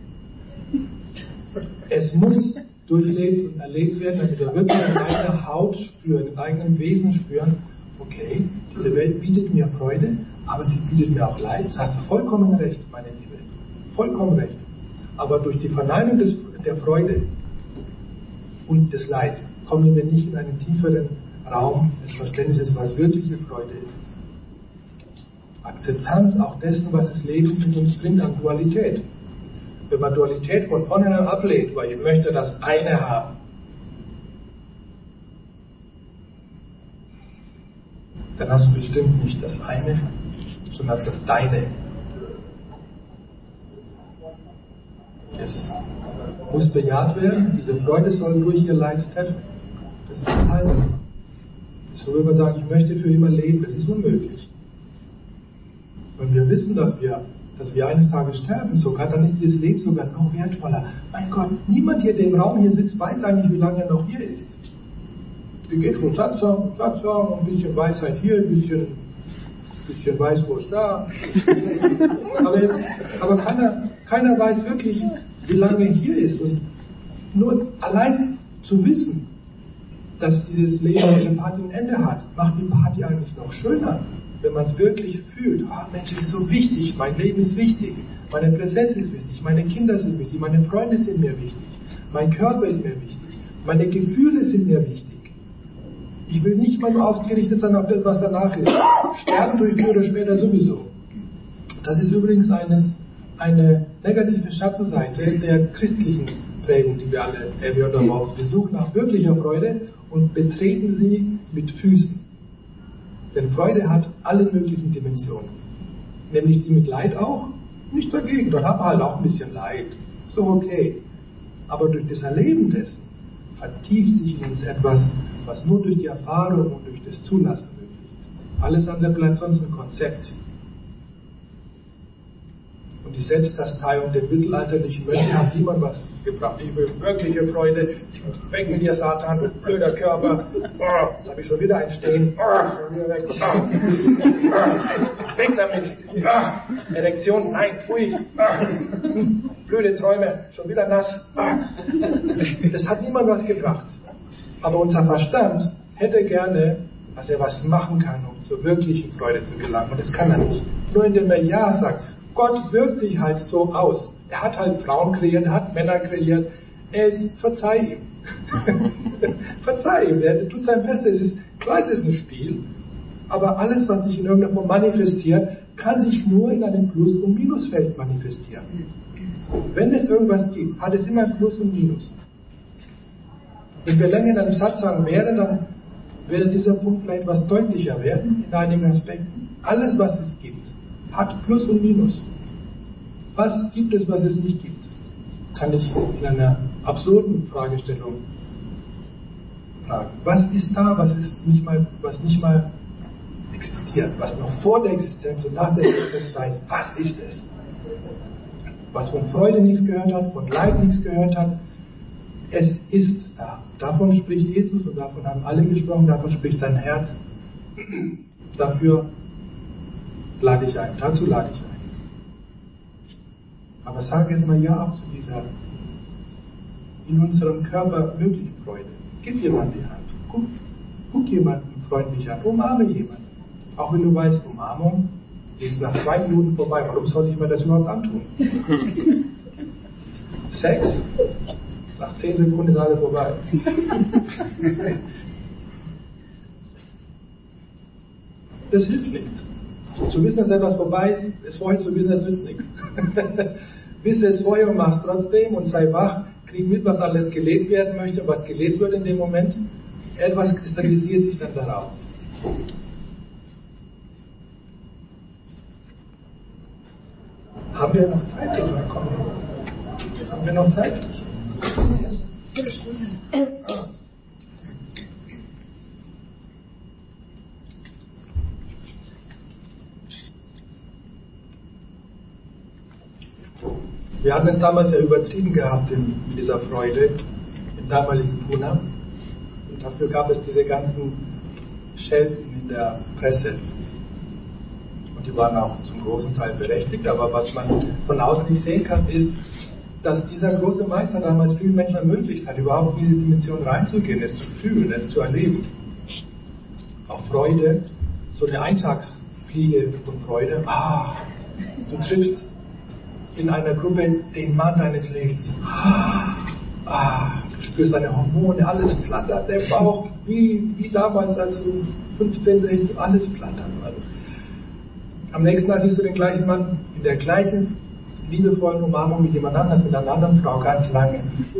A: Es muss durchlebt und erlebt werden, damit wir wirklich in eigener Haut spüren, in eigenem Wesen spüren, okay, diese Welt bietet mir Freude, aber sie bietet mir auch Leid. Da hast du vollkommen recht, meine Liebe. Vollkommen recht. Aber durch die Verneinung der Freude und des Leids kommen wir nicht in einen tieferen Raum des Verständnisses, was wirkliche Freude ist. Akzeptanz auch dessen, was das Leben mit uns bringt an Dualität. Wenn man Dualität von vornherein ablehnt, weil ich möchte das eine haben, dann hast du bestimmt nicht das eine, sondern das deine. Es muss bejaht werden, diese Freude soll durch ihr Leid treffen. Das ist ein Teil davon. So will man sagen, ich möchte für immer leben, das ist unmöglich. Wenn wir wissen, dass wir eines Tages sterben sogar, dann ist dieses Leben sogar noch wertvoller. Mein Gott, niemand hier in dem Raum hier sitzt, weiß eigentlich, wie lange er noch hier ist. Wir gehen von Satzung, ein bisschen Weisheit hier, ein bisschen Weißwurst da. Aber keiner weiß wirklich, wie lange er hier ist. Und nur allein zu wissen, dass dieses Leben, diese Party ein Ende hat, macht die Party eigentlich noch schöner. Wenn man es wirklich fühlt, Mensch, es ist so wichtig, mein Leben ist wichtig, meine Präsenz ist wichtig, meine Kinder sind wichtig, meine Freunde sind mir wichtig, mein Körper ist mir wichtig, meine Gefühle sind mir wichtig. Ich will nicht mal nur ausgerichtet sein auf das, was danach ist. Sterben durch früher oder später sowieso. Das ist übrigens eine negative Schattenseite der christlichen Prägung, die wir alle erwähnt haben. Wir suchen nach wirklicher Freude und betreten sie mit Füßen. Denn Freude hat alle möglichen Dimensionen. Nämlich die mit Leid auch. Nicht dagegen, dann haben wir halt auch ein bisschen Leid. So okay. Aber durch das Erleben dessen vertieft sich in uns etwas, was nur durch die Erfahrung und durch das Zulassen möglich ist. Alles andere bleibt sonst ein Konzept. Und die Selbstkasteiung der mittelalterlichen Mönche hat niemand was gebracht. Ich will wirkliche Freude. Ich muss weg mit dir, Satan, du blöder Körper. Jetzt habe ich schon wieder einen Stehen. Schon wieder weg. Weg damit. Erektion, nein, pfui. Blöde Träume, schon wieder nass. Das hat niemand was gebracht. Aber unser Verstand hätte gerne, dass er was machen kann, um zur wirklichen Freude zu gelangen. Und das kann er nicht. Nur indem er Ja sagt. Gott wirkt sich halt so aus. Er hat halt Frauen kreiert, er hat Männer kreiert. Verzeih ihm. Verzeih ihm. Er tut sein Bestes. Klar, es ist ein Spiel. Aber alles, was sich in irgendeiner Form manifestiert, kann sich nur in einem Plus- und Minusfeld manifestieren. Wenn es irgendwas gibt, hat es immer ein Plus und Minus. Wenn wir länger in einem Satzang wären, dann würde dieser Punkt vielleicht etwas deutlicher werden in einigen Aspekten. Alles, was es gibt, hat Plus und Minus. Was gibt es, was es nicht gibt? Kann ich in einer absurden Fragestellung fragen. Was ist da, was nicht mal existiert, was noch vor der Existenz und nach der Existenz da ist? Was ist es? Was von Freude nichts gehört hat, von Leid nichts gehört hat, es ist da. Davon spricht Jesus und davon haben alle gesprochen, davon spricht dein Herz. Dafür lade ich ein, dazu lade ich ein. Aber sag jetzt mal Ja zu dieser in unserem Körper möglichen Freude. Gib jemandem die Hand. Guck jemanden freundlich an. Umarme jemanden. Auch wenn du weißt, Umarmung ist nach 2 Minuten vorbei. Warum soll ich mir das überhaupt antun? Sex? Nach 10 Sekunden ist alles vorbei. Das hilft nichts. Zu wissen, dass etwas vorbei ist, ist vorher zu wissen, das nützt nichts. Wisse es vorher und mach es trotzdem und sei wach, krieg mit, was alles gelebt werden möchte, was gelebt wird in dem Moment. Etwas kristallisiert sich dann daraus. Haben wir noch Zeit? Haben wir noch Zeit? Wir hatten es damals ja übertrieben gehabt mit dieser Freude im damaligen Puna. Und dafür gab es diese ganzen Schelten in der Presse. Und die waren auch zum großen Teil berechtigt. Aber was man von außen nicht sehen kann, ist, dass dieser große Meister damals vielen Menschen ermöglicht hat, überhaupt in diese Dimension reinzugehen, es zu fühlen, es zu erleben. Auch Freude, so eine Eintagsfliege von Freude. Du triffst in einer Gruppe den Mann deines Lebens. Du spürst deine Hormone, alles flattert, der Bauch, wie damals, als du 15, 16, alles flattert. Also, am nächsten Tag siehst du den gleichen Mann in der gleichen liebevollen Umarmung mit jemand anders, mit einer anderen Frau, ganz lange.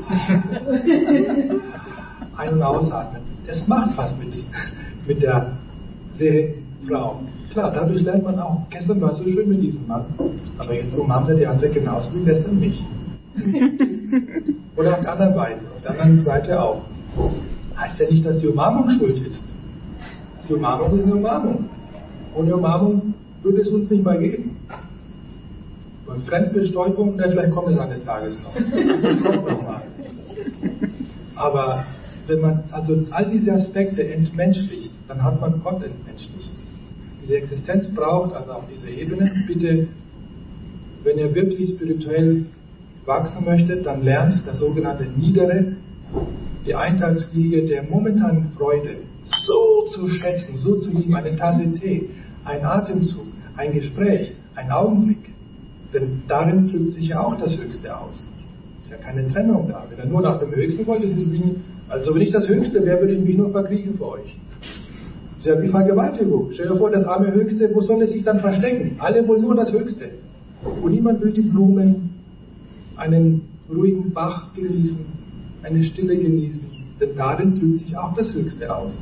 A: Ein- und ausatmen. Das macht was mit der Frau. Klar, dadurch lernt man auch, gestern war es so schön mit diesem Mann, aber jetzt umarmt er die andere genauso wie gestern mich. Oder auf der anderen Weise, auf der anderen Seite auch. Heißt ja nicht, dass die Umarmung schuld ist. Die Umarmung ist eine Umarmung. Ohne Umarmung würde es uns nicht mal geben. Bei Fremdbestäubung, vielleicht kommt es eines Tages noch. Das kommt noch mal. Aber wenn man also all diese Aspekte entmenschlicht, dann hat man Gott entmenschlicht. Diese Existenz braucht also auch diese Ebene. Bitte, wenn ihr wirklich spirituell wachsen möchtet, dann lernt das sogenannte Niedere, die Eintagsfliege der momentanen Freude so zu schätzen, so zu lieben, eine Tasse Tee, ein Atemzug, ein Gespräch, ein Augenblick. Denn darin drückt sich ja auch das Höchste aus. Es ist ja keine Trennung da. Wenn ihr nur nach dem Höchsten wollt, ist es wie, also wenn ich das Höchste wäre, würde ich mich nur verkriechen für euch. Das ist ja wie Vergewaltigung. Stell dir vor, das arme Höchste, wo soll es sich dann verstecken? Alle wollen nur das Höchste. Und niemand will die Blumen, einen ruhigen Bach genießen, eine Stille genießen. Denn darin drückt sich auch das Höchste aus.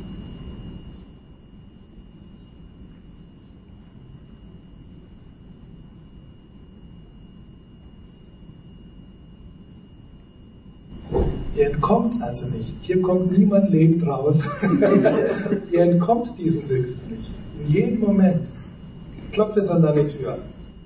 A: Ihr entkommt also nicht. Hier kommt niemand lebend raus. Ihr entkommt diesem Höchsten nicht. In jedem Moment klopft es an deine Tür.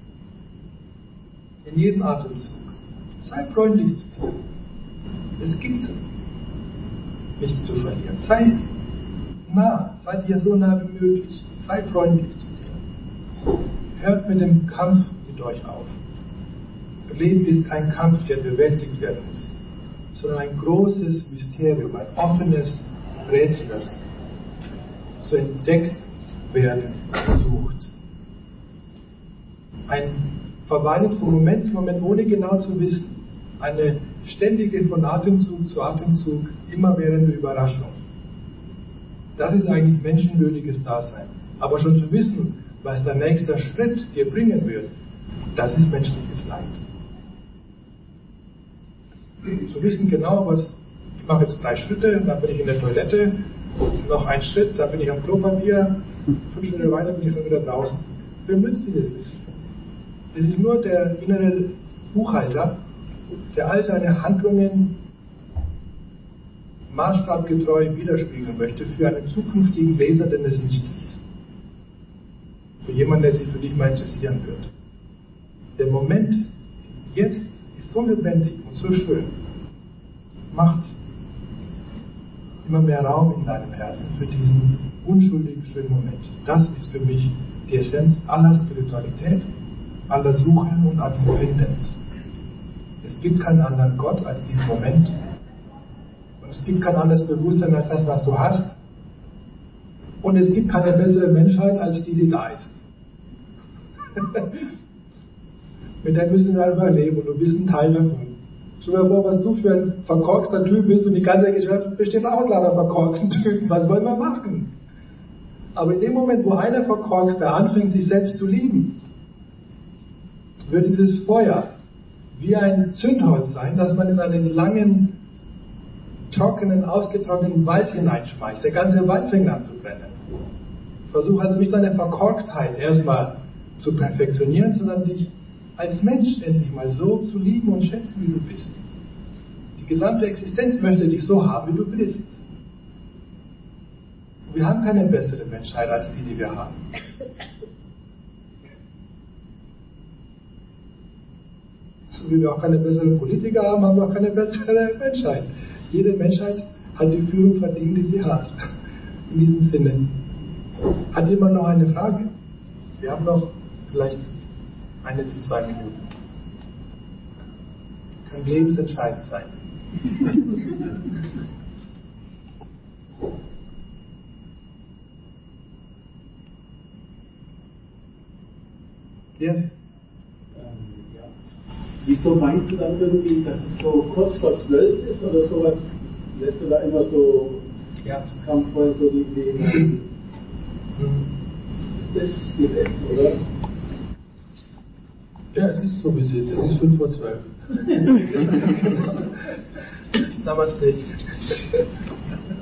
A: In jedem Atemzug. Sei freundlich zu dir. Es gibt nichts zu verlieren. Sei nah. Sei dir so nah wie möglich. Sei freundlich zu dir. Hört mit dem Kampf mit euch auf. Leben ist kein Kampf, der bewältigt werden muss, sondern ein großes Mysterium, ein offenes Rätsel, das so entdeckt werden versucht. Ein Verweilen von Moment zu Moment, ohne genau zu wissen. Eine ständige von Atemzug zu Atemzug, immerwährende Überraschung. Das ist eigentlich menschenwürdiges Dasein. Aber schon zu wissen, was der nächste Schritt dir bringen wird, das ist menschliches Leid. Zu wissen genau, ich mache jetzt 3 Schritte, dann bin ich in der Toilette, noch ein Schritt, dann bin ich am Klopapier, 5 Schritte weiter bin ich schon wieder draußen. Wem nützt dieses Wissen? Es ist nur der innere Buchhalter, der all deine Handlungen maßstabgetreu widerspiegeln möchte für einen zukünftigen Leser, den es nicht gibt. Für jemanden, der sich für dich mal interessieren wird. Der Moment jetzt ist so lebendig und so schön. Macht immer mehr Raum in deinem Herzen für diesen unschuldigen, schönen Moment. Das ist für mich die Essenz aller Spiritualität, aller Suche und allen Findens. Es gibt keinen anderen Gott als diesen Moment. Und es gibt kein anderes Bewusstsein als das, was du hast. Und es gibt keine bessere Menschheit als die, die da ist. Mit der müssen wir einfach leben und du bist ein Teil davon. Stell dir vor, was du für ein verkorkster Typ bist und die ganze Gesellschaft besteht aus lauter verkorksten Typen. Was wollen wir machen? Aber in dem Moment, wo einer Verkorkster anfängt, sich selbst zu lieben, wird dieses Feuer wie ein Zündholz sein, das man in einen langen, trockenen, ausgetrockneten Wald hineinschmeißt. Der ganze Wald fängt an zu brennen. Versuch also nicht deine Verkorkstheit erstmal zu perfektionieren, sondern dich als Mensch endlich mal so zu lieben und schätzen, wie du bist. Die gesamte Existenz möchte dich so haben, wie du bist. Und wir haben keine bessere Menschheit als die wir haben. So wie wir auch keine besseren Politiker haben, haben wir auch keine bessere Menschheit. Jede Menschheit hat die Führung verdient, die sie hat. In diesem Sinne. Hat jemand noch eine Frage? Wir haben noch vielleicht 1 bis 2 Minuten. Kann lebensentscheidend sein. Yes.
F: Ja. Wieso meinst du dann irgendwie, dass es so kurz vor 12 ist oder sowas? Lässt du da immer so,
A: Ja.
F: kam vorhin so die Idee, das ist gesessen, oder?
A: Ja, es ist so wie es ist. Es ist 5 vor 12. Namaste.